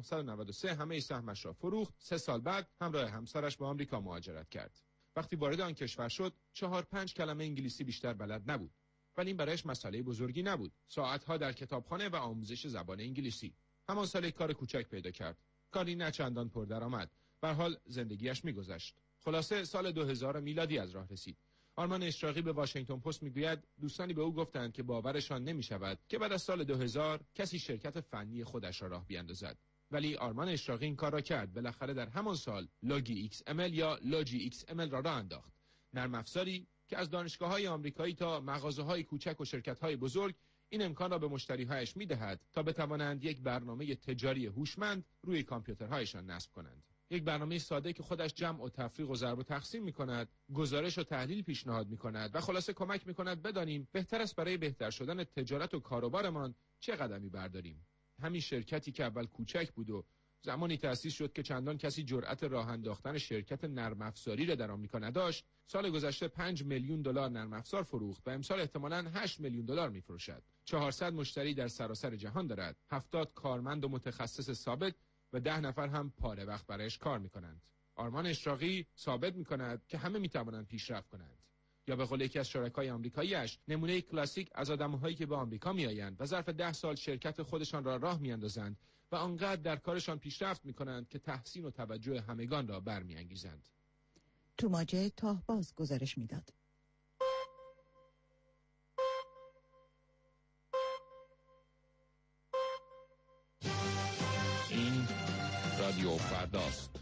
1993 همه سهمش را فروخت. 3 سال بعد همراه همسرش به آمریکا مهاجرت کرد. وقتی وارد آن کشور شد 4-5 کلمه انگلیسی بیشتر بلد نبود. ولی این برایش مسئله بزرگی نبود. ساعتها در کتابخانه و آموزش زبان انگلیسی. همان سال یک کار کوچک پیدا کرد. کاری نه چندان پردرآمد. به هر حال زندگیش می‌گذشت. خلاصه سال 2000 میلادی از راه رسید. آرمان اشراقی به واشنگتن پست میگوید دوستانی به او گفتند که باورشان نمی‌شود که بعد از سال 2000 کسی شرکت فنی خودش را راه بیاندازد. ولی آرمان اشراقی این کار را کرد. بالاخره در همان سال لاگی XML یا لاجی XML را راه انداخت. نرم افزاری که از دانشگاه‌های آمریکایی تا مغازه‌های کوچک و شرکت‌های بزرگ این امکان را به مشتری‌هایش می‌دهد تا بتوانند یک برنامه تجاری هوشمند روی کامپیوترهایشان نصب کنند. یک برنامه ساده که خودش جمع و تفریق و ضرب و تقسیم می‌کند، گزارش و تحلیل پیشنهاد می‌کند و خلاصه کمک می‌کند بدانیم بهتر است برای بهتر شدن تجارت و کاروبارمان چه قدمی برداریم. همین شرکتی که اول کوچک بود و زمانی تأسیس شد که چندان کسی جرأت راه انداختن شرکت نرم افزاری را در آمریکا نداشت، سال گذشته 5 میلیون دلار نرم افزار فروخت و امسال احتمالاً 8 میلیون دلار می‌فروشد. 400 مشتری در سراسر جهان دارد، 70 کارمند و متخصص ثابت و 10 نفر هم پاره وقت برایش کار می‌کنند. آرمان اشراقی ثابت می‌کند که همه می‌توانند پیشرفت کنند. یا به قول یکی از شرکای آمریکایی‌اش، نمونه کلاسیک از آدم‌هایی که به آمریکا می‌آیند و ظرف 10 سال شرکت خودشان را راه می‌اندازند و آنقدر در کارشان پیشرفت می‌کنند که تحسین و توجه همگان را برمی‌انگیزند. توماجه تاهباز گزارش میداد. این رادیو فرداست.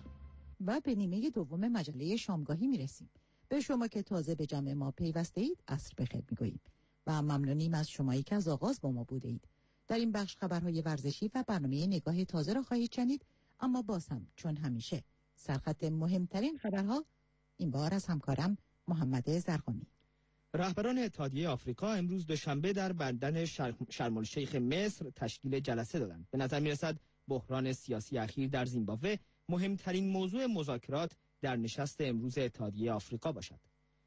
و به نیمه دوم مجله شامگاهی میرسیم. به شما که تازه به جمع ما پیوسته اید عصر بخیر میگوییم و ممنونیم از شمایی که از آغاز با ما بوده اید. در این بخش خبرهای ورزشی و برنامه نگاه تازه را خواهید شنید، اما باز هم چون همیشه سرخط مهمترین خبرها این بار از همکارم محمد زرقامی. رهبران اتحادیه آفریقا امروز دوشنبه در بندر شرم الشیخ مصر تشکیل جلسه دادند. به نظر می‌رسد بحران سیاسی اخیر در زیمبابوه مهمترین موضوع مذاکرات در نشست امروز اتحادیه آفریقا باشد.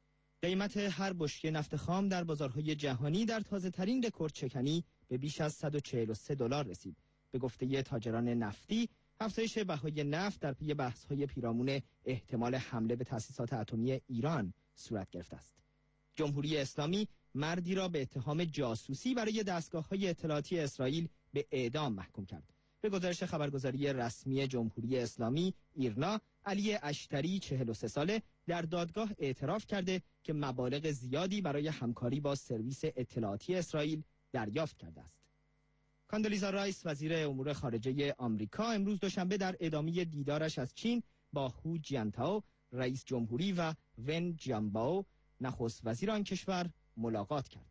قیمت هر بشکه نفت خام در بازارهای جهانی در تازه‌ترین رکورد شکنی به بیش از $143 رسید. به گفته تاجران نفتی، افزایش بهای نفت در پی بحث‌های پیرامون احتمال حمله به تأسیسات اتمی ایران صورت گرفته است. جمهوری اسلامی مردی را به اتهام جاسوسی برای دستگاه‌های اطلاعاتی اسرائیل به اعدام محکوم کرد. به گزارش خبرگزاری رسمی جمهوری اسلامی ایرنا، علی اشتری 43 ساله در دادگاه اعتراف کرده که مبالغ زیادی برای همکاری با سرویس اطلاعاتی اسرائیل دریافت کرده است. کاندولیزا رایس وزیر امور خارجه آمریکا امروز دوشنبه در ادامه دیدارش از چین با هو جیانتائو رئیس جمهوری و ون جیانبائو نخست وزیر آن کشور ملاقات کرد.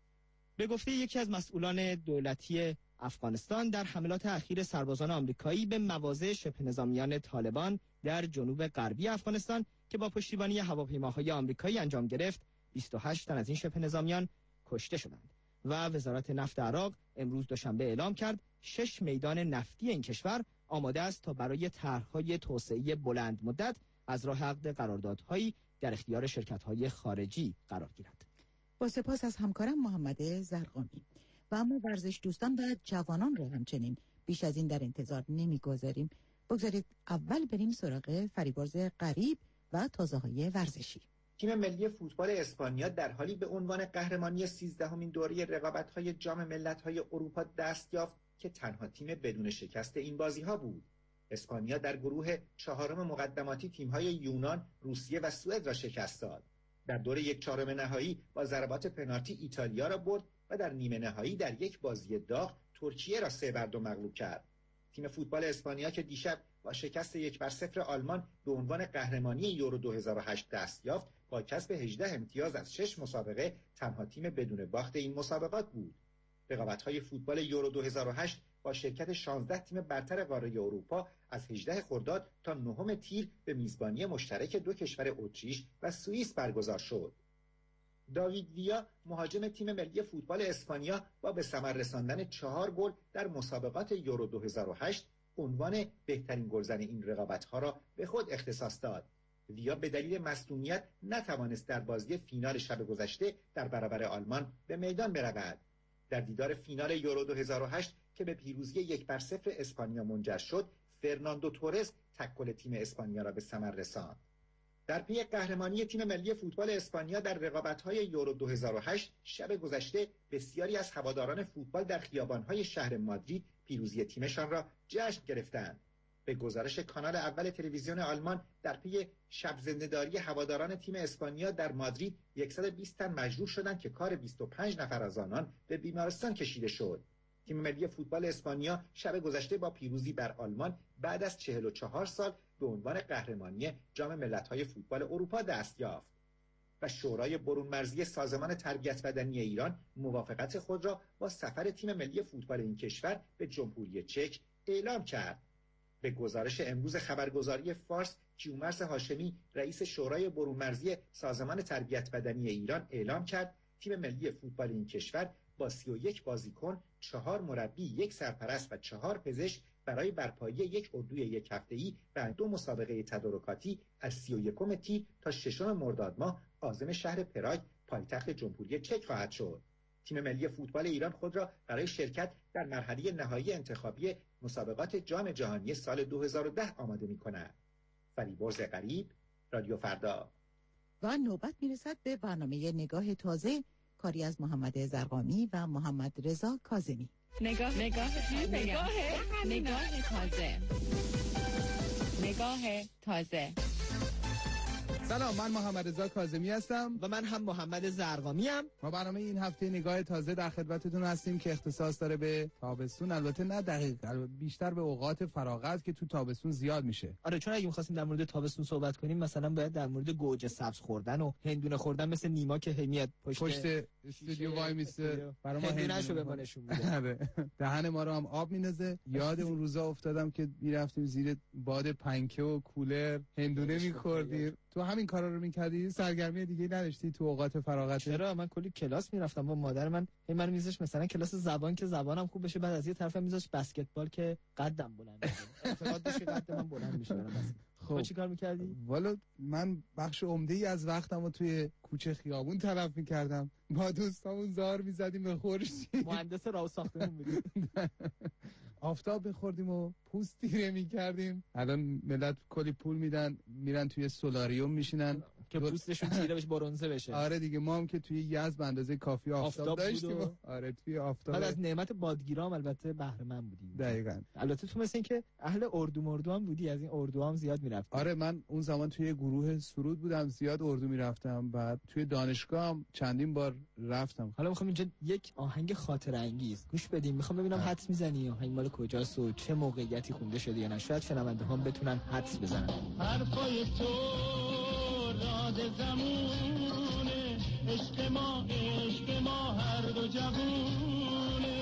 به گفته یکی از مسئولان دولتی افغانستان، در حملات اخیر سربازان آمریکایی به مواضع شبه نظامیان طالبان در جنوب غربی افغانستان که با پشتیبانی هواپیماهای آمریکایی انجام گرفت، 28 تن از این شبه نظامیان کشته شدند و وزارت نفت عراق امروز دوشنبه اعلام کرد 6 میدان نفتی این کشور آماده است تا برای طرح‌های توسعه بلند مدت از راه عقد قراردادهایی در اختیار شرکت‌های خارجی قرار گیرد. با سپاس از همکارم محمد زرقامی. و اما ورزش دوستان و جوانان رو همچنین بیش از این در انتظار نمیگذاریم. بگذارید اول بریم سراغ فریبرز غریب و تازه‌های ورزشی. تیم ملی فوتبال اسپانیا در حالی به عنوان قهرمانی 13مین دوره رقابت‌های جام ملت‌های اروپا دست یافت که تنها تیم بدون شکست این بازی‌ها بود. اسپانیا در گروه چهارم مقدماتی تیم‌های یونان، روسیه و سوئد را شکست داد. در دور 1/4 نهایی با ضربات پنالتی ایتالیا را برد و در نیمه نهایی در یک بازی داغ ترکیه را 3-2 مغلوب کرد. تیم فوتبال اسپانیا که دیشب با شکست 1-0 آلمان به عنوان قهرمانی یورو 2008 دست یافت، با کسب 18 امتیاز از 6 مسابقه تنها تیم بدون باخت این مسابقات بود. رقابت‌های فوتبال یورو 2008 با شرکت 16 تیم برتر قاره اروپا از 18 خرداد تا 9 تیر به میزبانی مشترک دو کشور اتریش و سوئیس برگزار شد. داوید ویا مهاجم تیم ملی فوتبال اسپانیا با به ثمر رساندن 4 گل در مسابقات یورو 2008 عنوان بهترین گلزن این رقابت‌ها را به خود اختصاص داد. ویا به دلیل مصدومیت نتوانست در بازی فینال شب گذشته در برابر آلمان به میدان برود. در دیدار فینال یورو 2008 که به پیروزی 1-0 اسپانیا منجر شد، فرناندو تورز تک گل تیم اسپانیا را به ثمر رساند. در پی قهرمانی تیم ملی فوتبال اسپانیا در رقابت‌های یورو 2008 شب گذشته بسیاری از هواداران فوتبال در خیابان‌های شهر مادرید پیروزی تیمشان را جشن گرفتند. به گزارش کانال اول تلویزیون آلمان، در پی شب زنده‌داری هواداران تیم اسپانیا در مادرید 120 تن مجروح شدند که کار 25 نفر از آنان به بیمارستان کشیده شد. تیم ملی فوتبال اسپانیا شب گذشته با پیروزی بر آلمان بعد از 44 سال به عنوان قهرمانی جام ملت‌های فوتبال اروپا دست یافت. و شورای برون مرزی سازمان تربیت بدنی ایران موافقت خود را با سفر تیم ملی فوتبال این کشور به جمهوری چک اعلام کرد. به گزارش امروز خبرگزاری فارس، کیومرث هاشمی رئیس شورای برون مرزی سازمان تربیت بدنی ایران اعلام کرد تیم ملی فوتبال این کشور با 31 بازیکن، 4 مربی، 1 سرپرست و 4 پزشک برای برپایی یک اردوی 1 هفته‌ای و 2 مسابقه تدارکاتی از 31 تیر تا 6 مرداد ماه عازم شهر پراگ پایتخت جمهوری چک خواهد شد. تیم ملی فوتبال ایران خود را برای شرکت در مرحله نهایی انتخابی مسابقات جام جهانی سال 2010 آماده می‌کند. فریبرز غریب، رادیو فردا. و نوبت میرسد به برنامه نگاه تازه، کاری از محمد زرقامی و محمد رضا کاظمی. نگاه تازه. سلام، من محمد رضا کاظمی هستم و من هم محمد زرقامی ام. ما برنامه این هفته نگاه تازه در خدمتتون هستیم که اختصاص داره به تابستون، البته نه دقیق، بیشتر به اوقات فراغت که تو تابستون زیاد میشه. آره، چون اگه می‌خواستیم در مورد تابستون صحبت کنیم مثلا باید در مورد گوجه سبز خوردن و هندونه خوردن مثل نیما که همیت پشت استودیو وای میسته برای ما هندونه‌شو به ما نشون میده. دهن ما رو هم آب میندازه. یاد اون روزا افتادم که میرفتیم زیر باد پنکه و کولر هندونه می‌خوردیم. تو همین کارا رو می‌کردی؟ سرگرمی دیگه نداشتی تو اوقات فراغت؟ چرا، من کلی کلاس میرفتم با مادر من. من میذاش مثلا کلاس زبان که زبانم خوب بشه، بعد از یه طرفم میذاش بسکتبال که قدم بلند بشه. اعتقاد داشت که قد من بلند میشه. خب چی کار می‌کردی؟ والا من بخش عمده‌ای از وقتمو توی کوچه خیابون تلف می‌کردم. با دوستامون زار می‌زدیم به خورشید. مهندس راه ساختمون بودیم. آفتاب می‌خوردیم و پوست تیره می‌کردیم. الان ملت کلی پول میدن میرن توی سولاریوم میشینن که پوستشون تیره بشه، برنزه بشه. آره دیگه، ما هم که توی یزد به اندازه کافی آفتاب داشتیم. آره توی آفتاب. بعد از نعمت بادگیرام البته بهره مند بودیم. دقیقاً. البته تو مثل این که اهل اردو مردو هم بودی، از این اردو هم زیاد میرفتی. آره، من اون زمان توی گروه سرود بودم، زیاد اردو میرفتم. بعد توی دانشگاه هم چندین بار رفتم. حالا میخوام اینجا یک آهنگ خاطره انگیز گوش بدیم. میخوام ببینم حدس میزنی آهنگ مال کجاست و چه موقعیتی خونده شده یا نه. شاید شنونده هم بتونن حدس بزنن. حرفای تو راد زمونه، عشق ما هر دو جوونه.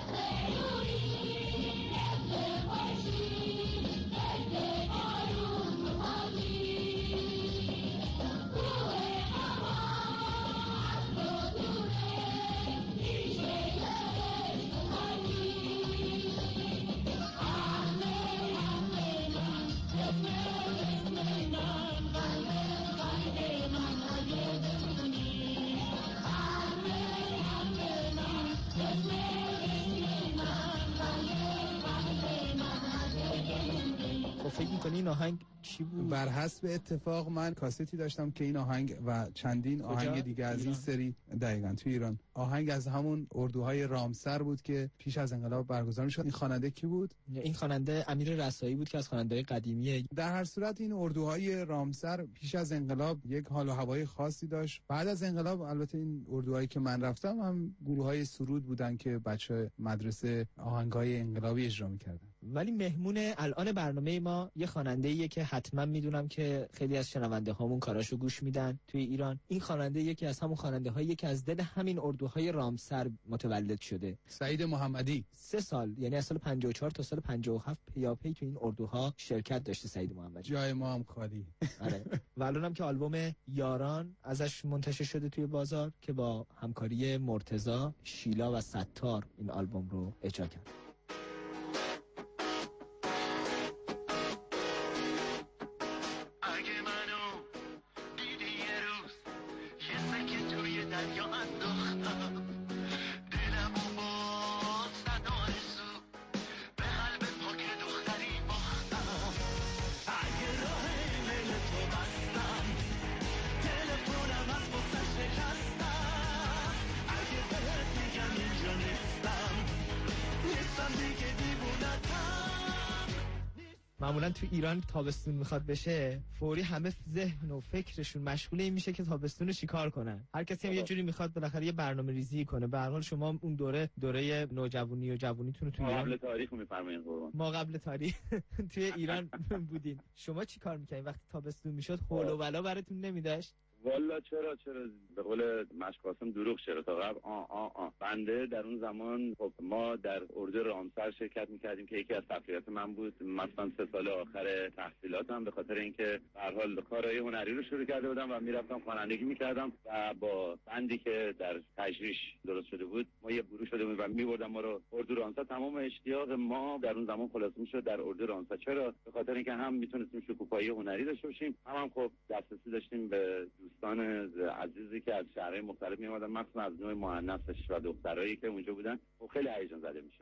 فکر می‌کنی این آهنگ چی بود؟ بر حسب اتفاق من کاستی داشتم که این آهنگ و چندین آهنگ دیگه از این سری، دقیقاً توی ایران، آهنگ از همون اردوهای رامسر بود که پیش از انقلاب برگزار می‌شد. این خواننده کی بود؟ این خواننده امیر رسایی بود که از خواننده‌های قدیمیه. در هر صورت این اردوهای رامسر پیش از انقلاب یک حال و هوای خاصی داشت. بعد از انقلاب البته این اردوهایی که من رفتم هم گروه‌های سرود بودن که بچه مدرسه آهنگ‌های انقلابی اجرا می‌کردن. ولی مهمون الان برنامه ما یه خواننده‌ایه که حتما میدونم که خیلی از شنونده هامون کاراشو گوش میدن توی ایران. این خواننده یکی از همون خواننده‌هایی که از دل همین اردوهای رامسر متولد شده، سعید محمدی. 3 سال، یعنی از سال 54 تا سال 57 پیاپی تو این اردوها شرکت داشته سعید محمدی. جای ما هم خالی. آره. و الانم که آلبوم یاران ازش منتشر شده توی بازار که با همکاری مرتضی، شیلا و ستار این آلبوم رو اجرا کرد. معمولا تو ایران تابستون میخواد بشه، فوری همه ذهن و فکرشون مشغول این میشه که تابستون رو چیکار کنن. هر کسی هم یه جوری میخواد بالاخره یه برنامه‌ریزی کنه. به هر حال شما اون دوره نوجوانی و جوونیتون رو تو ایران قبل تاریخ میفرمایید قربان. ما قبل تاریخ توی ایران بودین. شما چیکار میکنین وقتی تابستون میشد؟ حول و بلا براتون نمیداشت؟ والا چرا به قول مشک قاسم دروغ چرا تا قبل بنده در اون زمان خب ما در اردو رامسر شرکت میکردیم که یکی از تفریحات من بود. مثلا 3 سال آخر تحصیلاتم به خاطر اینکه به هر حال کارهای هنری رو شروع کرده بودم و میرفتم خوانندگی میکردم و با بندی که در تجریش درست شده بود ما یه گروه شده بود و میبردم ما رو اردو رامسر. تمام اشتیاق ما در اون زمان خلاصه میشد در اردو رامسر. چرا؟ به خاطر اینکه هم میتونستیم شکوفایی هنری داشته باشیم، هم خب دسترسی داشتیم به دوستان عزیزی که از شهرهای مختلف میومدن، مثلا از نوع مؤنثش و دخترایی که اونجا بودن. خب خیلی هیجان زده میشدیم.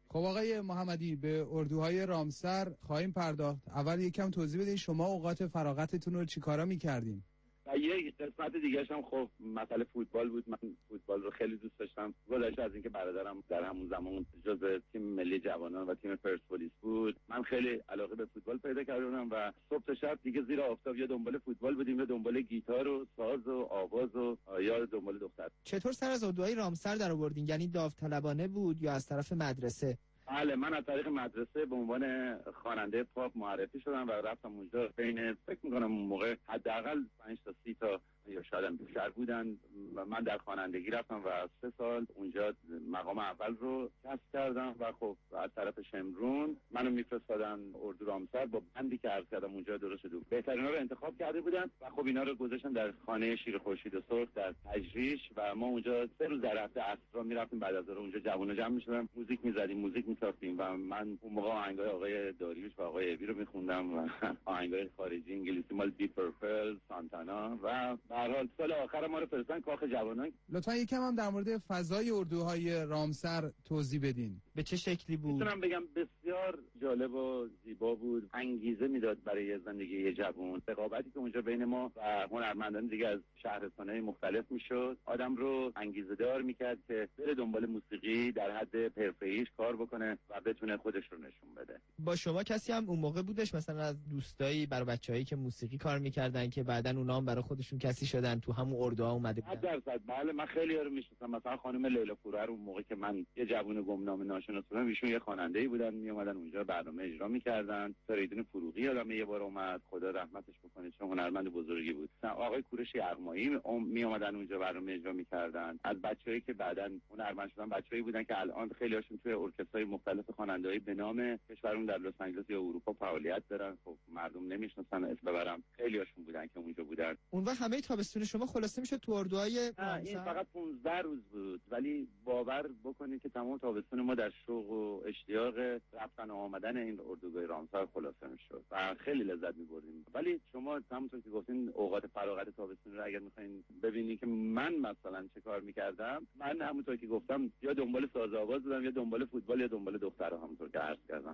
خب آقای محمدی، به اردوهای رامسر خواهیم پرداخت. اول یکم توضیح بدین شما اوقات فراغتتون رو چیکارا می‌کردین؟ و یک قسمت دیگه‌ش هم خب مسئله فوتبال بود. من فوتبال رو خیلی دوست داشتم. گذشته از اینکه برادرم در همون زمان جزو تیم ملی جوانان و تیم پرسپولیس بود، من خیلی علاقه به فوتبال پیدا کردم و صبح تا شب دیگه زیر آفتاب یا دنبال فوتبال بودیم یا دنبال گیتار و ساز و آواز و یا دنبال دختر. چطور سر از اردوهای رامسر در آوردین؟ یعنی داوطلبانه بود یا از طرف مدرسه؟ بله، من از طریق مدرسه به عنوان خواننده پاپ معرفی شدم و رفتم اونجا. بین فکر می‌کنم اون موقع حداقل 5 تا 30 تا یا شاید هم بیشتر بودن و من در خوانندگی رفتم و 3 سال اونجا مقام اول رو کسب کردم و خب از طرف شمرون منو میفرستادن اردو رامسر با بندی که عرض کردم اونجا درست شد. بهترینا رو انتخاب کرده بودن و خب اینا رو گذاشتن در خانه شیر خورشید سرخ در تجریش و ما اونجا 3 روز در هفته عصرا میرفتیم، بعد از ظهر اونجا جوونا جمع میشدن، موزیک میزدیم، موزیک میساختیم و من اون موقع آهنگای آقای داریوش و آقای ابی رو میخوندم و آهنگای خارجی انگلیسی مال دی پرپل، سانتانا و به هر حال سال آخر ما رو فرستادن کاخ جوانان. لطفا یکم هم در مورد فضای اردوهای رامسر توضیح بدین. به چه شکلی بود؟ میتونم بگم بسیار جالب و زیبا بود. انگیزه میداد برای زندگی یه جوان. رقابتی که اونجا بین ما و هنرمندان دیگه از شهرستان‌های مختلف میشد آدم رو انگیزه دار میکرد که بره دنبال موسیقی در حد حرفه‌ایش کار بکنه و بتونه خودش رو نشون بده. با شما کسی هم اون موقع بودش مثلا از دوستایی برای بچه‌هایی که موسیقی کار میکردن که بعدن اونا هم برای خودشون کسی شدن تو همون اردوها اومده بودن؟ 100%. بله، من خیلی‌ها رو میشناسم. مثلا خانم لیلا پورا رو اون موقع که من یه جوون گمنام ناشناس بودم، ایشون یه خواننده‌ای بودن، میومدن اونجا برنامه اجرا میکردن. فریدون فروغی یادمه یه بار اومد، خدا رحمتش بکنه، چون هنرمند بزرگی بود. آقای کوروش یغمایی میومدن اونجا برنامه اجرا میکردن. از بچه‌ای که بعداً هنرمند شدن بچه‌ای بودن که الان خیلی‌هاشون توی ارکسترهای مختلف خواننده‌ای به نام کشورمون در لس آنجلس یا اروپا فعالیت دارن. خب مردم نمیشناسن اسم ببرم، خیلی‌هاشون بودن که اونجا بودن. اون وقت همه تابستون شما خلاصه میشه تو اردوهای رامسر؟ این فقط 15 روز بود، ولی باور بکنید که تمام تابستون ما در شوق و اشتیاق رفتن و آمدن این اردوگاه رامسر خلاصه میشد و خیلی لذت می‌بردیم. ولی شما همونطور که گفتین اوقات فراغت تابستون رو اگر می‌خواین ببینید که من مثلا چه کار می‌کردم، من همونطور که گفتم یا دنبال ساز آواز بودم یا دنبال فوتبال یا دنبال دخترها، همونطور که عرض کردم.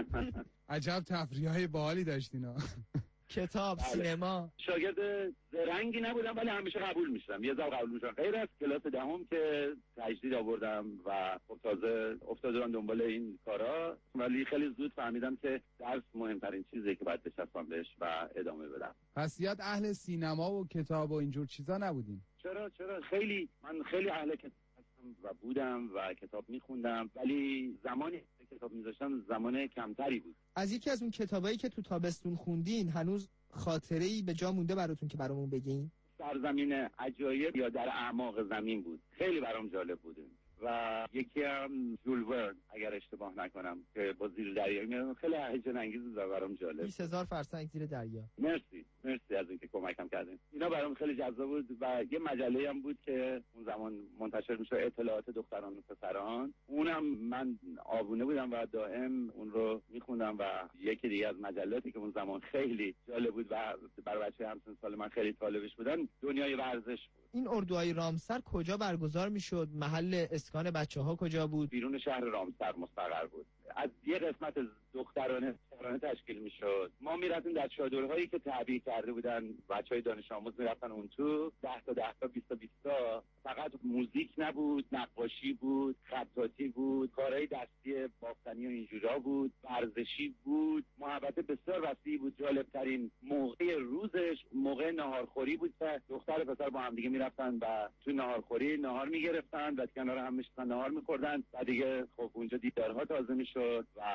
عجب تفریح‌های باحالی داشتین. کتاب، سینما. شاگرد زرنگی نبودم ولی همیشه قبول میشدم، یه ذره قبول میشدم، غیر از کلاس دهم که تجدید آوردم و خب تازه افتادم دنبال این کارا، ولی خیلی زود فهمیدم که درس مهمترین چیزیه که باید بچسبم بهش و ادامه بدم. پس یاد اهل سینما و کتاب و اینجور چیزا نبودین؟ چرا من خیلی اهل کتاب و بودم و کتاب میخوندم، ولی زمانی کتاب میذاشتم زمان کمتری بود. از یکی از اون کتابایی که تو تابستون خوندین هنوز خاطره‌ای به جا مونده براتون که برامون بگین؟ سرزمین عجایب یا در اعماق زمین بود، خیلی برام جالب بود. و یکی هم ژول ورن اگر اشتباه نکنم که با زیر دریا میاد، خیلی هیجان انگیز و برام جالب. 20000 فرسنگ زیر دریا. مرسی از اینکه کمکم کردین. اینا برام خیلی جذاب بود و یه مجله هم بود که اون زمان منتشر میشه، اطلاعات دختران و پسران. اونم من آبونه بودم و دائم اون رو میخوندم و یکی دیگه از مجلاتی که اون زمان خیلی جالب بود و برای بچه‌های همسن سال من خیلی طالبش بودن، دنیای ورزش بود. این اردوهای رامسر کجا برگزار میشد؟ محل اسکان بچه‌ها کجا بود؟ بیرون شهر رامسر مستقر بود. از یه قسمت دخترانه تشکیل میشد. ما میرفتیم در چادرهایی که تعبیه کرده بودن، بچهای دانش آموز میرفتن اون تو، 10 تا 20 تا فقط موزیک نبود، نقاشی بود، خطاطی بود، کارهای دستی بافتنی و اینجورا بود، ورزشی بود، محبت بسیار وسیعی بود. جالبترین موقع روزش موقع ناهارخوری بود که دختر و پسر با هم دیگه میرفتن و تو ناهارخوری ناهار میگرفتن و کنار هم میشستن ناهار میخوردن و دیگه خب اونجا دیدارها تازه میشد و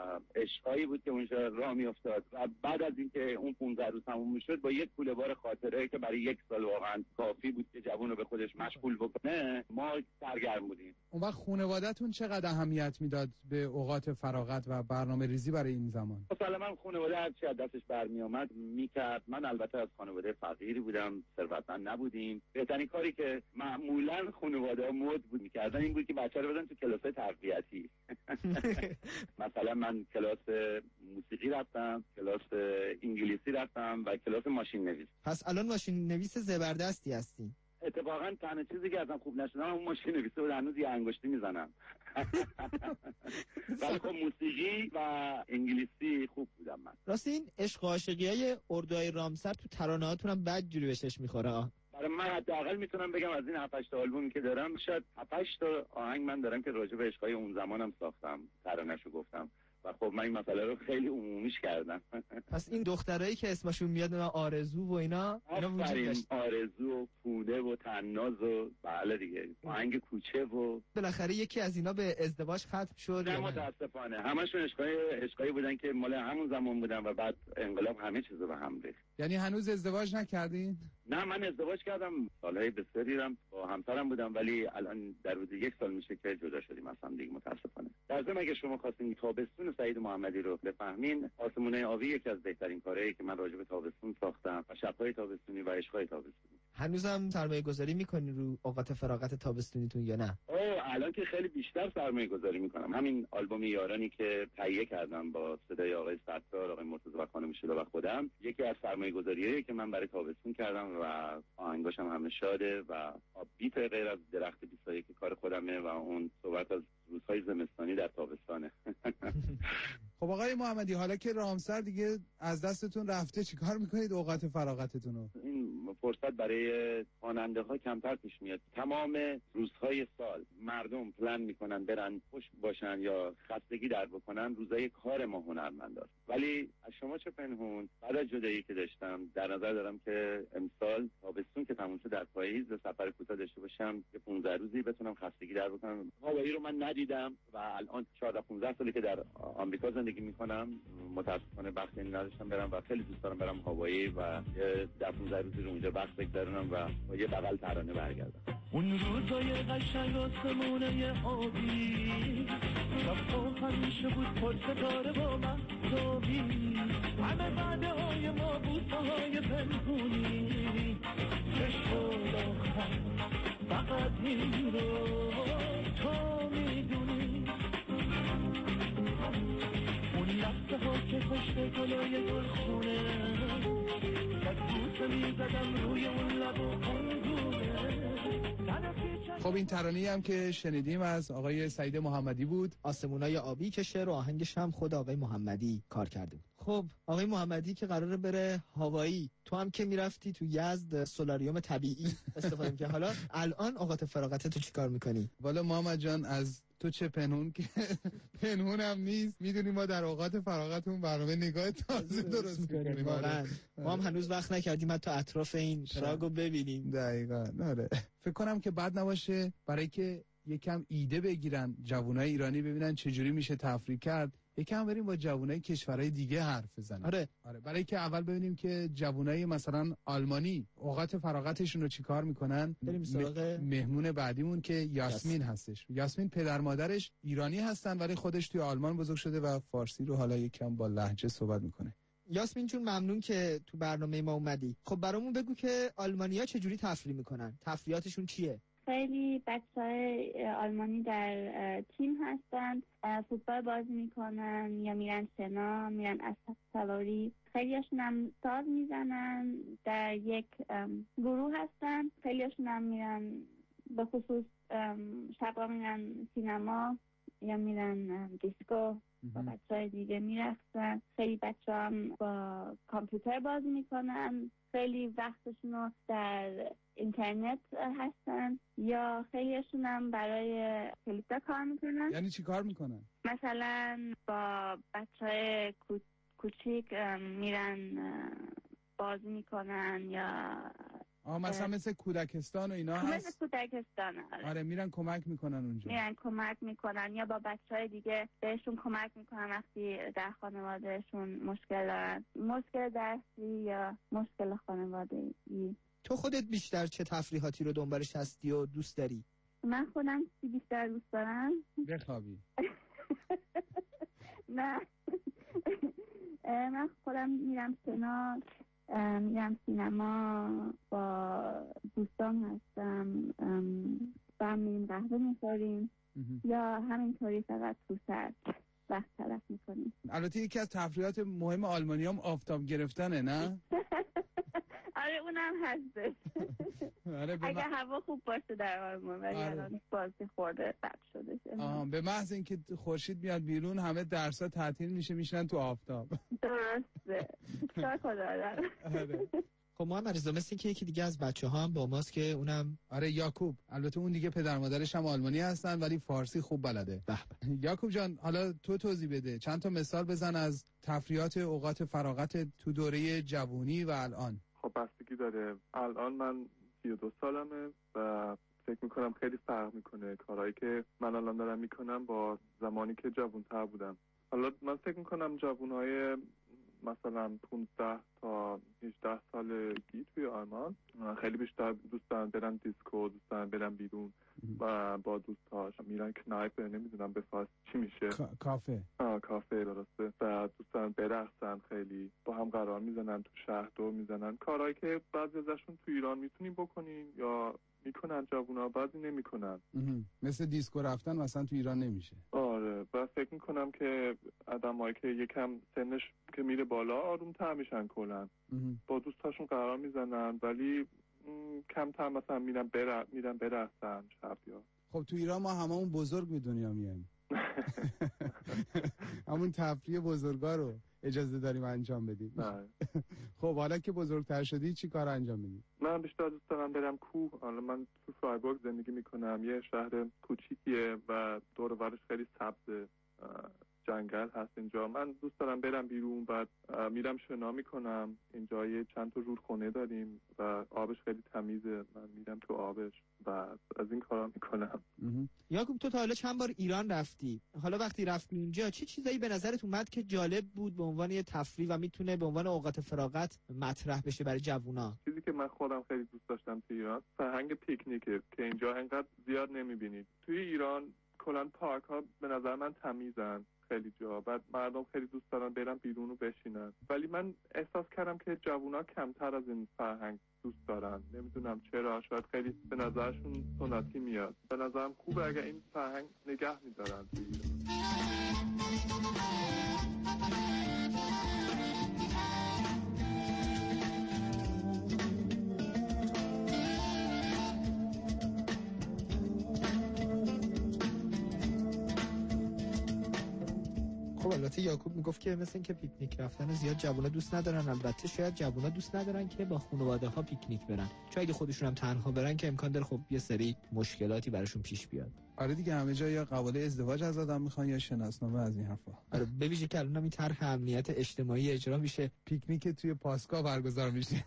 عشقایی بود که اونجا راه میافتاد و بعد از اینکه اون 15 روز تموم میشد با یک کوله بار خاطره که برای 1 سال واقعا کافی بود که جوون رو به خودش مشغول بکنه، ما سرگرم بودیم. اون وقت خانواده‌تون چقدر اهمیت میداد به اوقات فراغت و برنامه ریزی برای این زمان؟ مثلا خانواده هر چی از دستش برمی آمد میکرد. من البته از خانواده فقیری بودم، ثروتمند نبودیم. بهترین کاری که معمولا خانواده مد بود میکردن این بود که بچه رو بدن تو کلاس تربیتی. مثلا من کلاس موسیقی رفتم، کلاس انگلیسی رفتم و کلاس ماشین نویس. پس الان ماشین نویس زبردستی هستی؟ اتفاقا تنها چیزی که ازم خوب نشدم اون ماشین نویسه بود، هنوز یه انگشتی میزنم. ولی خب موسیقی و انگلیسی خوب بودم من. راستی این عشق و عاشقیای اردوهای رامسر تو ترانه‌هاتون هم بد جوری بهش میخوره. برای من حداقل میتونم بگم از این 7-8 تا آلبومی که دارم شاید 7-8 تا آهنگ من دارم که راجع به عشقای اون زمانم ساختم، ترانه‌شو گفتم و خب من این مسئله رو خیلی عمومیش کردم. پس این دخترایی که اسمشون میاد آرزو و اینا وجود داشت. آرزو و پونه و تناز و بله دیگه، آهنگ کوچه و بالاخره یکی از اینا به ازدواج ختم شد. نه متاسفانه همشون عشقایی بودن که مال همون زمان بودن و بعد انقلاب همه چیزو به هم ریخت. یعنی هنوز ازدواج نکردین؟ نه من ازدواج کردم، سالهای بسیارم با همسرم بودم ولی الان در حدود 1 سال میشه که جدا شدیم از هم دیگه متاسفانه. در ضمن اگه شما خواستین تابستون سعید محمدی رو بفهمین، آسمونه آبی یکی از بهترین کارهایی که من راجع به تابستون ساختم و شب‌های تابستونی و عشق‌های تابستونی. هنوزم سرمایه‌گذاری می‌کنی رو اوقات فراغت تابستونیتون یا نه؟ الان که خیلی بیشتر سرمایه‌گذاری می‌کنم. همین آلبوم یارانی که تهیه کردم با صدای آقای ستار، آقای مرتضی و خانم شیدا و خودم، یکی از سرمایه‌گذاریایی که من برای تابستون کردم و آهنگاشم همه شاده و بیت غیر از درخت 21 که کار خودمه و اون صحبت از روزهای زمستانی در تابستانه. خب آقای محمدی، حالا که رامسر دیگه از دستتون رفته چیکار میکنید اوقات فراغتتون رو؟ این فرصت برای خواننده‌ها کمتر پیش میاد. تمام روزهای سال مردم پلن میکنن برن خوش باشن یا خستگی در بکنن، روزای کار ما هنرمنداست. ولی از شما چه پنهون، بعد از جدایی که داشتم در نظر دارم که امسال تابستون که تموم شد در پاییز سفر کوتاه داشته باشم که 15 روزی بتونم خستگی در بکنم. هوایی رو من ندیدم و الان 14-15 سالی که در آمریکا زندگی میکنم متاسفانه وقت نداشتم برم و خیلی دوست دارم برم هوایی و 15 روزی رو اونجا وقت بگذرونم و با یه بغل ترانه برگردم. اون روزای قشنگ آسمونه آبی شب همیشه بود پر ستاره با مهتابی، همه وعده های ما بوسه های پنهونی، چشم آخر فقط این رو تو میدونی. اون لحظه ها که پشت گلای گلخونه و بوسه میزدم روی اون لب و اون گونه. خب این ترانه‌ای هم که شنیدیم از آقای سعید محمدی بود، آسمونای آبی، که شعر و آهنگش هم خود آقای محمدی کار کرده بود. خب آقای محمدی که قراره بره هوایی، تو هم که میرفتی تو یزد سولاریوم طبیعی استفاده می‌کردی، حالا الان اوقات فراغتت تو چیکار می‌کنی؟ والا محمد جان از تو چه پنهون که پنهون هم نیست، میدونی ما در اوقات فراغتمون برنامه نگاه تازه درست می‌کنیم. واقعا ما هم هنوز وقت نکردیم حتی اطراف این پراگو ببینیم. دقیقاً. آره فکر کنم که بد نباشه برای که یکم ایده بگیرن جوانای ایرانی، ببینن چجوری میشه تفریح کرد، یکم بریم با جوانای کشورهای دیگه حرف بزنیم. آره برای که اول ببینیم که جوانای مثلا آلمانی اوقات فراغتشون رو چیکار میکنن. بریم سراغ مهمون بعدیمون که یاسمین هستش. یاسمین پدر مادرش ایرانی هستن ولی خودش توی آلمان بزرگ شده و فارسی رو حالا یکم با لهجه صحبت میکنه. یاسمین جون ممنون که تو برنامه ما اومدی. خب برامون بگو که آلمانی‌ها چجوری تفریح میکنن؟ تفریحاتشون چیه؟ خیلی بچه‌های آلمانی در تیم هستن، فوتبال بازی میکنن یا میرن سنا، میرن اسب سواری. خیلیاشون هم ساز میزنن، در یک گروه هستن. خیلیاشون هم میرن به خصوص شبا میرن سینما یا میرن دیسکو با بچه‌های دیگه میرقصن. خیلی بچه‌ها هم با کامپیوتر بازی میکنن، خیلی وقتشون رو در اینترنت هستن یا خیلیشون هم برای کلیپا کار میکنن. یعنی چی کار میکنن؟ مثلا با بچه‌های کوچیک میرن بازی میکنن یا مثلا مثل کودکستان و اینا هست؟ مثل کودکستان. آره میرن کمک میکنن اونجا. میرن کمک میکنن یا با بچهای دیگه بهشون کمک میکنن وقتی در خانوادهشون مشکل دارن، مشکل درسی یا مشکل خانوادگی. تو خودت بیشتر چه تفریحاتی رو دنبالش هستی و دوست داری؟ من خودم بیشتر دوست دارم بخوابی. نه من خودم میرم سنا، میرم سینما، با دوستان هستم، با هم میریم قهوه میخوریم یا همینطوری فقط تو سر وقت تلف میکنیم. البته یکی از تفریحات مهم آلمانی هم آفتاب گرفتنه، نه؟ آره اونم هسته. اگه هوا خوب باشه در آلمان، ولی الان بازی خورده بد شده. به محض اینکه خورشید میاد بیرون همه درس‌ها تعطیل میشه، میشن تو آفتاب. درسته. خب محمد رضا، مثل که یکی دیگه از بچه‌ها هم با ماست که اونم یعقوب، البته اون دیگه پدر مادرش هم آلمانی هستن ولی فارسی خوب بلده. یعقوب جان، حالا تو توضیح بده، چند تا مثال بزن از تفریحات اوقات فراغت تو دوره جوونی و الان. خب بستگی داره. الان من 32 سالمه و فکر میکنم خیلی فرق میکنه کارهایی که من الان دارم میکنم با زمانی که جوان‌تر بودم. حالا من فکر میکنم جوانهای مثلا 15 تا 18 سالگی توی آلمان خیلی بیشتر دوست دارن برن دیسکو، دوست دارن برن بیرون و با دوستاش میرن کنایپ، نمیدونم به فارسی چی میشه، کافه. کافه، درسته. و دوست دارن برقصن، خیلی با هم قرار میزنن تو شهر دور میزنن، کارهایی که بعضی ازشون تو ایران میتونیم بکنیم یا میکنن جوونا، بعضی نمیکنن. مثل دیسکو رفتن مثلا تو ایران نمیشه. آره، و فکر میکنم که آدمایی که یکم سنش که میره بالا آروم‌تر میشن کلا، با دوستاشون قرار میزنن ولی کمتر مثلا میرن برقصن شب یا. خب تو ایران ما هممون بزرگ به دنیا میایم. همون تفریح بزرگا رو اجازه داریم انجام بدیم. خب حالا که بزرگتر شدی چی کار انجام میدی؟ من بیشتر دوست دارم برم کوه. حالا من تو فرایبورگ زندگی میکنم، یه شهر کوچیکیه و دور و برش خیلی سبز، جنگل هست اینجا. من دوست دارم برم بیرون، بعد میرم شنا میکنم. اینجا یه چند تا رودخونه داریم و آبش خیلی تمیزه، من میرم تو آبش و از این کارا میکنم. یعقوب، تو تا حالا چند بار ایران رفتی؟ حالا وقتی رفتی اونجا چه چیزایی به نظرت اومد که جالب بود به عنوان یه تفریح و میتونه به عنوان اوقات فراغت مطرح بشه برای جوونا؟ چیزی که من خودم خیلی دوست داشتم تو ایران فرهنگ پیکنیکه که اینجا انقدر زیاد نمیبینید. توی ایران کلا پارک ها به نظر من تمیزن خیلی جا، بعد مردم خیلی دوست دارن برن بیرون و بشینن، ولی من احساس کردم که جوونا کمتر از این فرهنگ دوست دارن. نمیدونم چرا، شاید خیلی به نظرشون سنتی میاد. به نظرم خوبه اگر این فرهنگ نگه میدارن توی ایران. خب البته یعقوب میگفت که مثلا که پیکنیک رفتن زیاد جوونا دوست ندارن. البته شاید جوونا دوست ندارن که با خانواده ها پیکنیک برن، چون اگه خودشون هم تنها برن که امکان داره خب یه سری مشکلاتی براشون پیش بیاد. آره دیگه، همه جا یا قواله ازدواج از آدم میخوان یا شناسنامه از این حرفا. آره، ببینید که الان این طرح امنیت اجتماعی اجرا میشه، پیکنیک توی پاسکا برگزار میشه.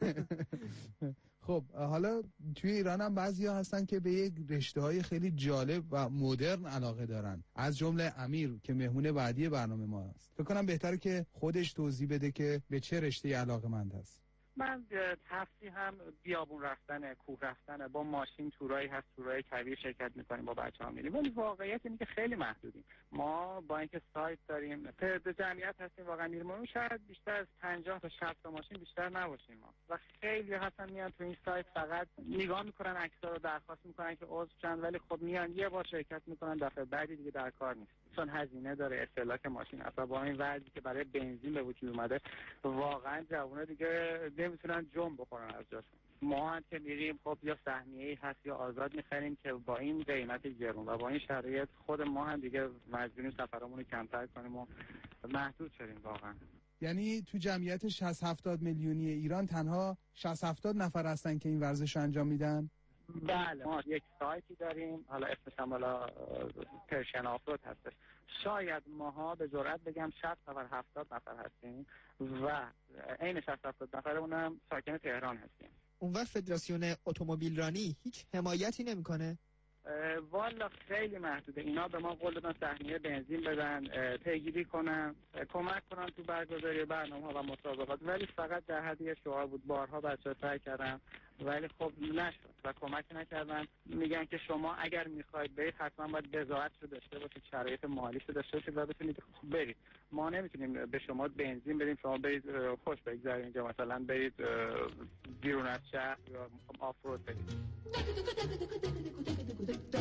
خب حالا توی ایران هم بعضیا هستن که به یک رشته‌های خیلی جالب و مدرن علاقه دارن، از جمله امیر که مهمون بعدی برنامه ما است. فکر کنم بهتره که خودش توضیح بده که به چه رشته علاقه‌مند است. من تفریح هم بیابون رفتن، کوه رفتن، با ماشین تورایی هست، تورای کویر شرکت میکنیم، با بچه‌ها میریم، ولی واقعیت اینه که خیلی محدودیم. ما با اینکه سایت داریم، تعداد جمعیت هستیم، واقعا میریم شاید بیشتر از 50 تا 60 تا ماشین بیشتر نباشیم ما، و خیلی هستن میان تو این سایت فقط نگاه میکنن، عکس‌ها رو درخواست میکنن که عضو شن، ولی خب میان یه بار شرکت میکنن، دفعه بعدی دیگه در کار نیست، چون هزینه داره، استهلاک ماشین اصلا با این وضعی که برای بنزین به وجود اومده واقعا جوونا دیگه نمیتونن جنب بخورن از جاشون. ما هم که میریم خب یا سهمیه‌ای هست یا آزاد می‌خریم که با این قیمت گرون و با این شرایط خود ما هم دیگه مجبوریم سفرامون رو کمتر کنیم و محدود شدیم واقعا. یعنی تو جمعیت 60-70 میلیونی ایران تنها 60-70 نفر هستن که این ورزش رو انجام میدن؟ بله، ما یک سایتی داریم، حالا اسمش هم حالا پرشن آفرود هستش. شاید ماها به جرئت بگم 60 نفر 70 نفر هستیم و عین 60-70 نفر اونم ساکن تهران هستیم. اون وقت فدراسیون اتومبیل رانی هیچ حمایتی نمیکنه؟ والا خیلی محدوده. اینا به ما قول دادن سهمیه بنزین بدن، پیگیری کنن، کمک کنن تو برگزاری برنامه‌ها و مسابقات، ولی فقط در حد یه شعار بود. بارها بچه‌ها سعی کردن ولی خب نشد و کمک نکردن. میگن که شما اگر میخواید برید حتما باید بضاعتشو داشته باشید، شرایط مالیشو داشته باشید و بتونید برید. ما نمیتونیم به شما بنزین بدیم شما برید خوش بگذرید اینجا، مثلا برید بیرون از شهر یا آفرود برید.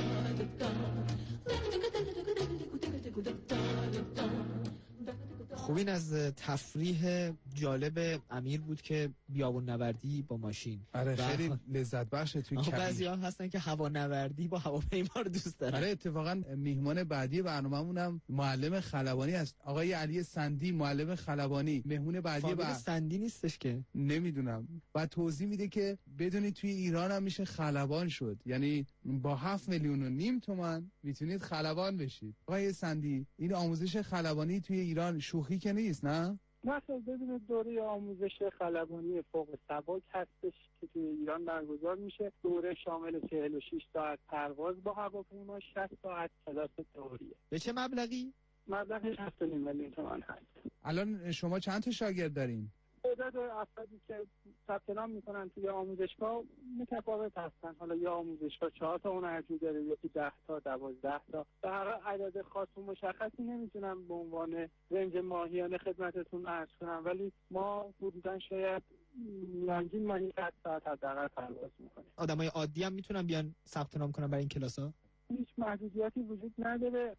خب خب این از تفریح جالب امیر بود که بیابون نوردی با ماشین. آره خیلی لذت بخشه توی کبیر. بعضیا هستن که هوانوردی با هواپیما رو دوست دارن. آره اتفاقا میهمان بعدی برنامه‌مون هم معلم خلبانی است، آقای علی سندی، معلم خلبانی. مهمون بعدی سندی نیستش که نمیدونم. بعد توضیح میده که بدونید توی ایران هم میشه خلبان شد، یعنی با 7.5 میلیون تومان میتونید خلبان بشید. آقای سندی این آموزش خلبانی توی ایران شوخی که نیست نه؟ مثلا ببینید دوره آموزش خلبانی فوق سبک هستش که توی ایران برگزار میشه. دوره شامل 46 ساعت پرواز با هواپیما، 60 ساعت کلاس تئوریه. به چه مبلغی؟ مبلغش 7.5 میلیون تومان هست. الان شما چند تا شاگرد دارین؟ تعداد افرادی که ثبت نام میکنن توی آموزشگاه متفاوت هستن. حالا یا آموزشگاه 4 تا هنرجو داره، یکی 10 تا 12 تا. به هر حال عدد خاص و مشخصی نمیتونم به عنوان رنج ماهیانه خدمتتون عرض کنم، ولی ما حدوداً شاید میانگین ماهی 100 ساعت حداقل پرواز میکنیم. آدمای عادی هم میتونن بیان ثبت نام کنن برای این کلاس‌ها؟ هیچ محدودیتی وجود نداره،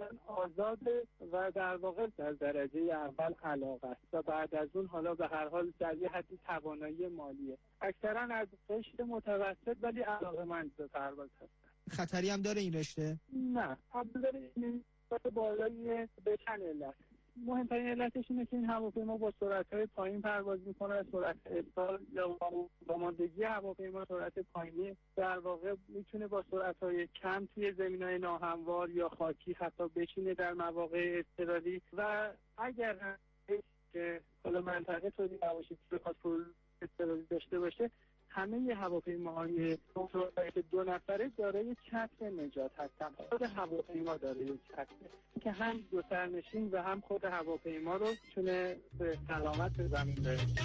آزاده و در واقع در درجه اول علاقه است و بعد از اون حالا به هر حال در یه حدی توانایی مالیه. اکثرا از قشر متوسط ولی علاقه‌مند به پرواز هستن. خطری هم داره این رشته؟ نه، داره این بالایی به چند علت. مهمترین علتش اینه که این هواپیما با سرعت‌های پایین پرواز می‌کنه. سرعت ارسال یا واماندگی هواپیما سرعت پایینی، در واقع میتونه با سرعت‌های کم توی زمین‌های ناهموار یا خاکی حتی بشینه در مواقع اضطراری و اگر که حالا منطقه توی نباشه که بخواد اضطراری داشته باشه، همه هواپیماهای که 2 نفره دارای چتر نجات هستن. خود هواپیما دارای چتره که هم 2 سرنشین و هم خود هواپیما رو تونه به سلامت به زمین برسونه.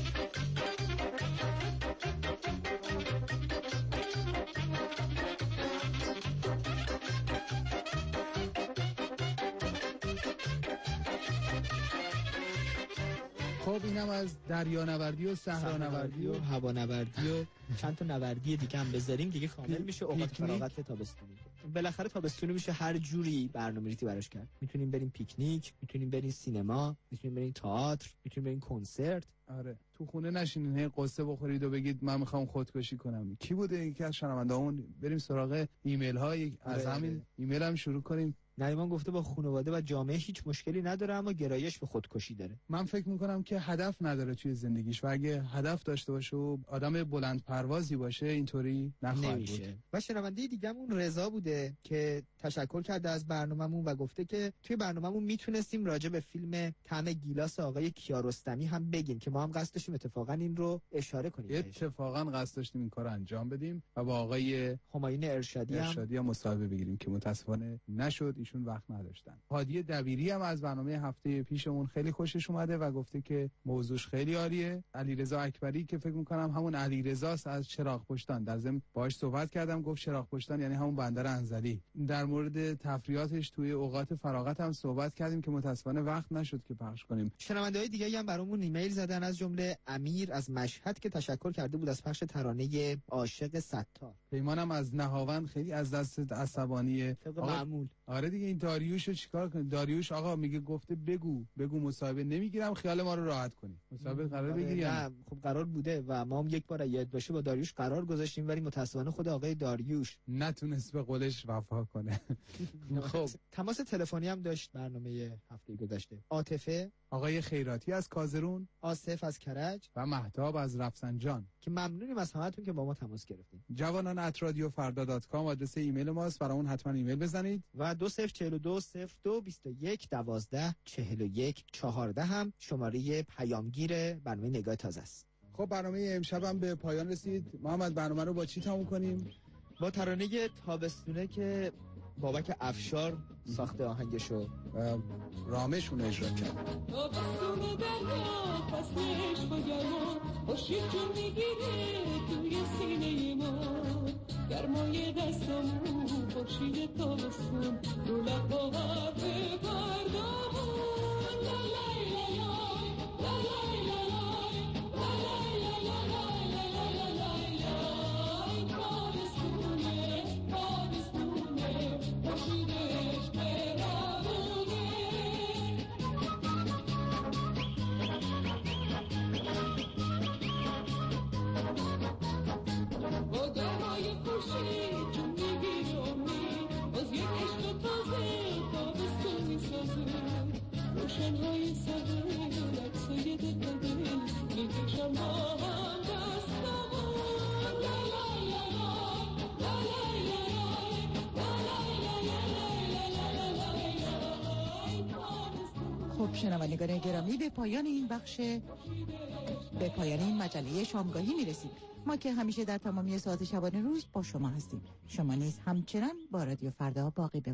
خب اینم از دریانوردی و صحرانوردی و هوانوردی و چند تا نوردی دیگه هم بذاریم دیگه کامل میشه اوقات فراغت تابستونی. بالاخره تابستونی میشه هر جوری برنامه‌ریزی براش کرد. میتونیم بریم پیکنیک، میتونیم بریم سینما، میتونیم بریم تئاتر، میتونیم بریم کنسرت. آره تو خونه نشینین هی قصه بخورید و بگید من میخوام خودکشی کنم. کی بوده یکی از شنوندهامون؟ بریم سراغ ایمیل ها. از همین ایمیل هم شروع کنیم. نریمان گفته با خانواده و جامعه هیچ مشکلی نداره اما گرایش به خودکشی داره. من فکر میکنم که هدف نداره توی زندگیش و اگه هدف داشته باشه و آدم بلند پروازی باشه اینطوری نخواهد بود. و شنونده دیگه‌مون رضا بوده که تشکر کرده از برنامه‌مون و گفته که توی برنامه‌مون میتونستیم راجع به فیلم طعم گیلاس آقای کیارستمی هم بگیم که ما هم قصد داشتیم اتفاقا این رو اشاره کنیم. اتفاقا قصد داشتیم این کارو انجام بدیم و با آقای همایون ارشادی هم مصاحبه بگیریم که متاسفانه نشد، ایشون وقت نداشتن. هادی دبیری هم از برنامه هفته پیشمون خیلی خوشش اومده و گفته که موضوعش خیلی عالیه. علیرضا اکبری که فکر می‌کنم همون علیرضاست از چراغ پشتان، در ضمن باهاش صحبت کردم، گفت چراغ پشتان یعنی همون بندر انزلی. در مورد تفریحاتش توی اوقات فراغت هم صحبت کردیم که متاسفانه وقت نشد که پخش کنیم. شنونده‌های دیگه‌ای هم برامون ایمیل زدن، از جمله امیر از مشهد که تشکر کرده بود از پخش ترانه عاشق ستار. پیمانم از نهاوند خیلی از دست عصبانیه. معمول. آره دیگه این داریوشو چیکار کنیم؟ داریوش آقا میگه گفته بگو مصاحبه نمیگیرم، خیال ما رو راحت کنی. مصاحبه قرار بگیری؟ نه خب قرار بوده و ما هم یک بار یاد باشه با داریوش قرار گذاشتیم ولی متأسفانه خود آقای داریوش نتونست به قولش وفا کنه. خب تماس تلفنی هم داشت برنامه هفته گذشته. عاطفه، آقای خیراتی از کازرون، آصف از کرج و مهتاب از رفسنجان که ممنونیم از همتون که با ما تماس گرفتین. جوانان@radiofarda.com آدرس ایمیل ماست، برامون حتما ایمیل بزنید و 204202214114 هم شماره پیامگیر برنامه نگاه تازه است. خب برنامه امشب هم به پایان رسید. محمد برنامه رو با چی تموم کنیم؟ با ترانه تابستونه که بابک افشار ساخته آهنگشو و رامشون اجرا کرد. تابستونه دریا فصلش با گرما خورشید جون میگیره توی سینه ما، گرمای دستامون خورشید تابستون رو لب با حرف بردامون. خب شنوندگان گرامی، به پایان این مجله شامگاهی میرسید. ما که همیشه در تمامی ساعت شبانه روز با شما هستیم. شما نیز همچنان با رادیو فردا باقی بمانید.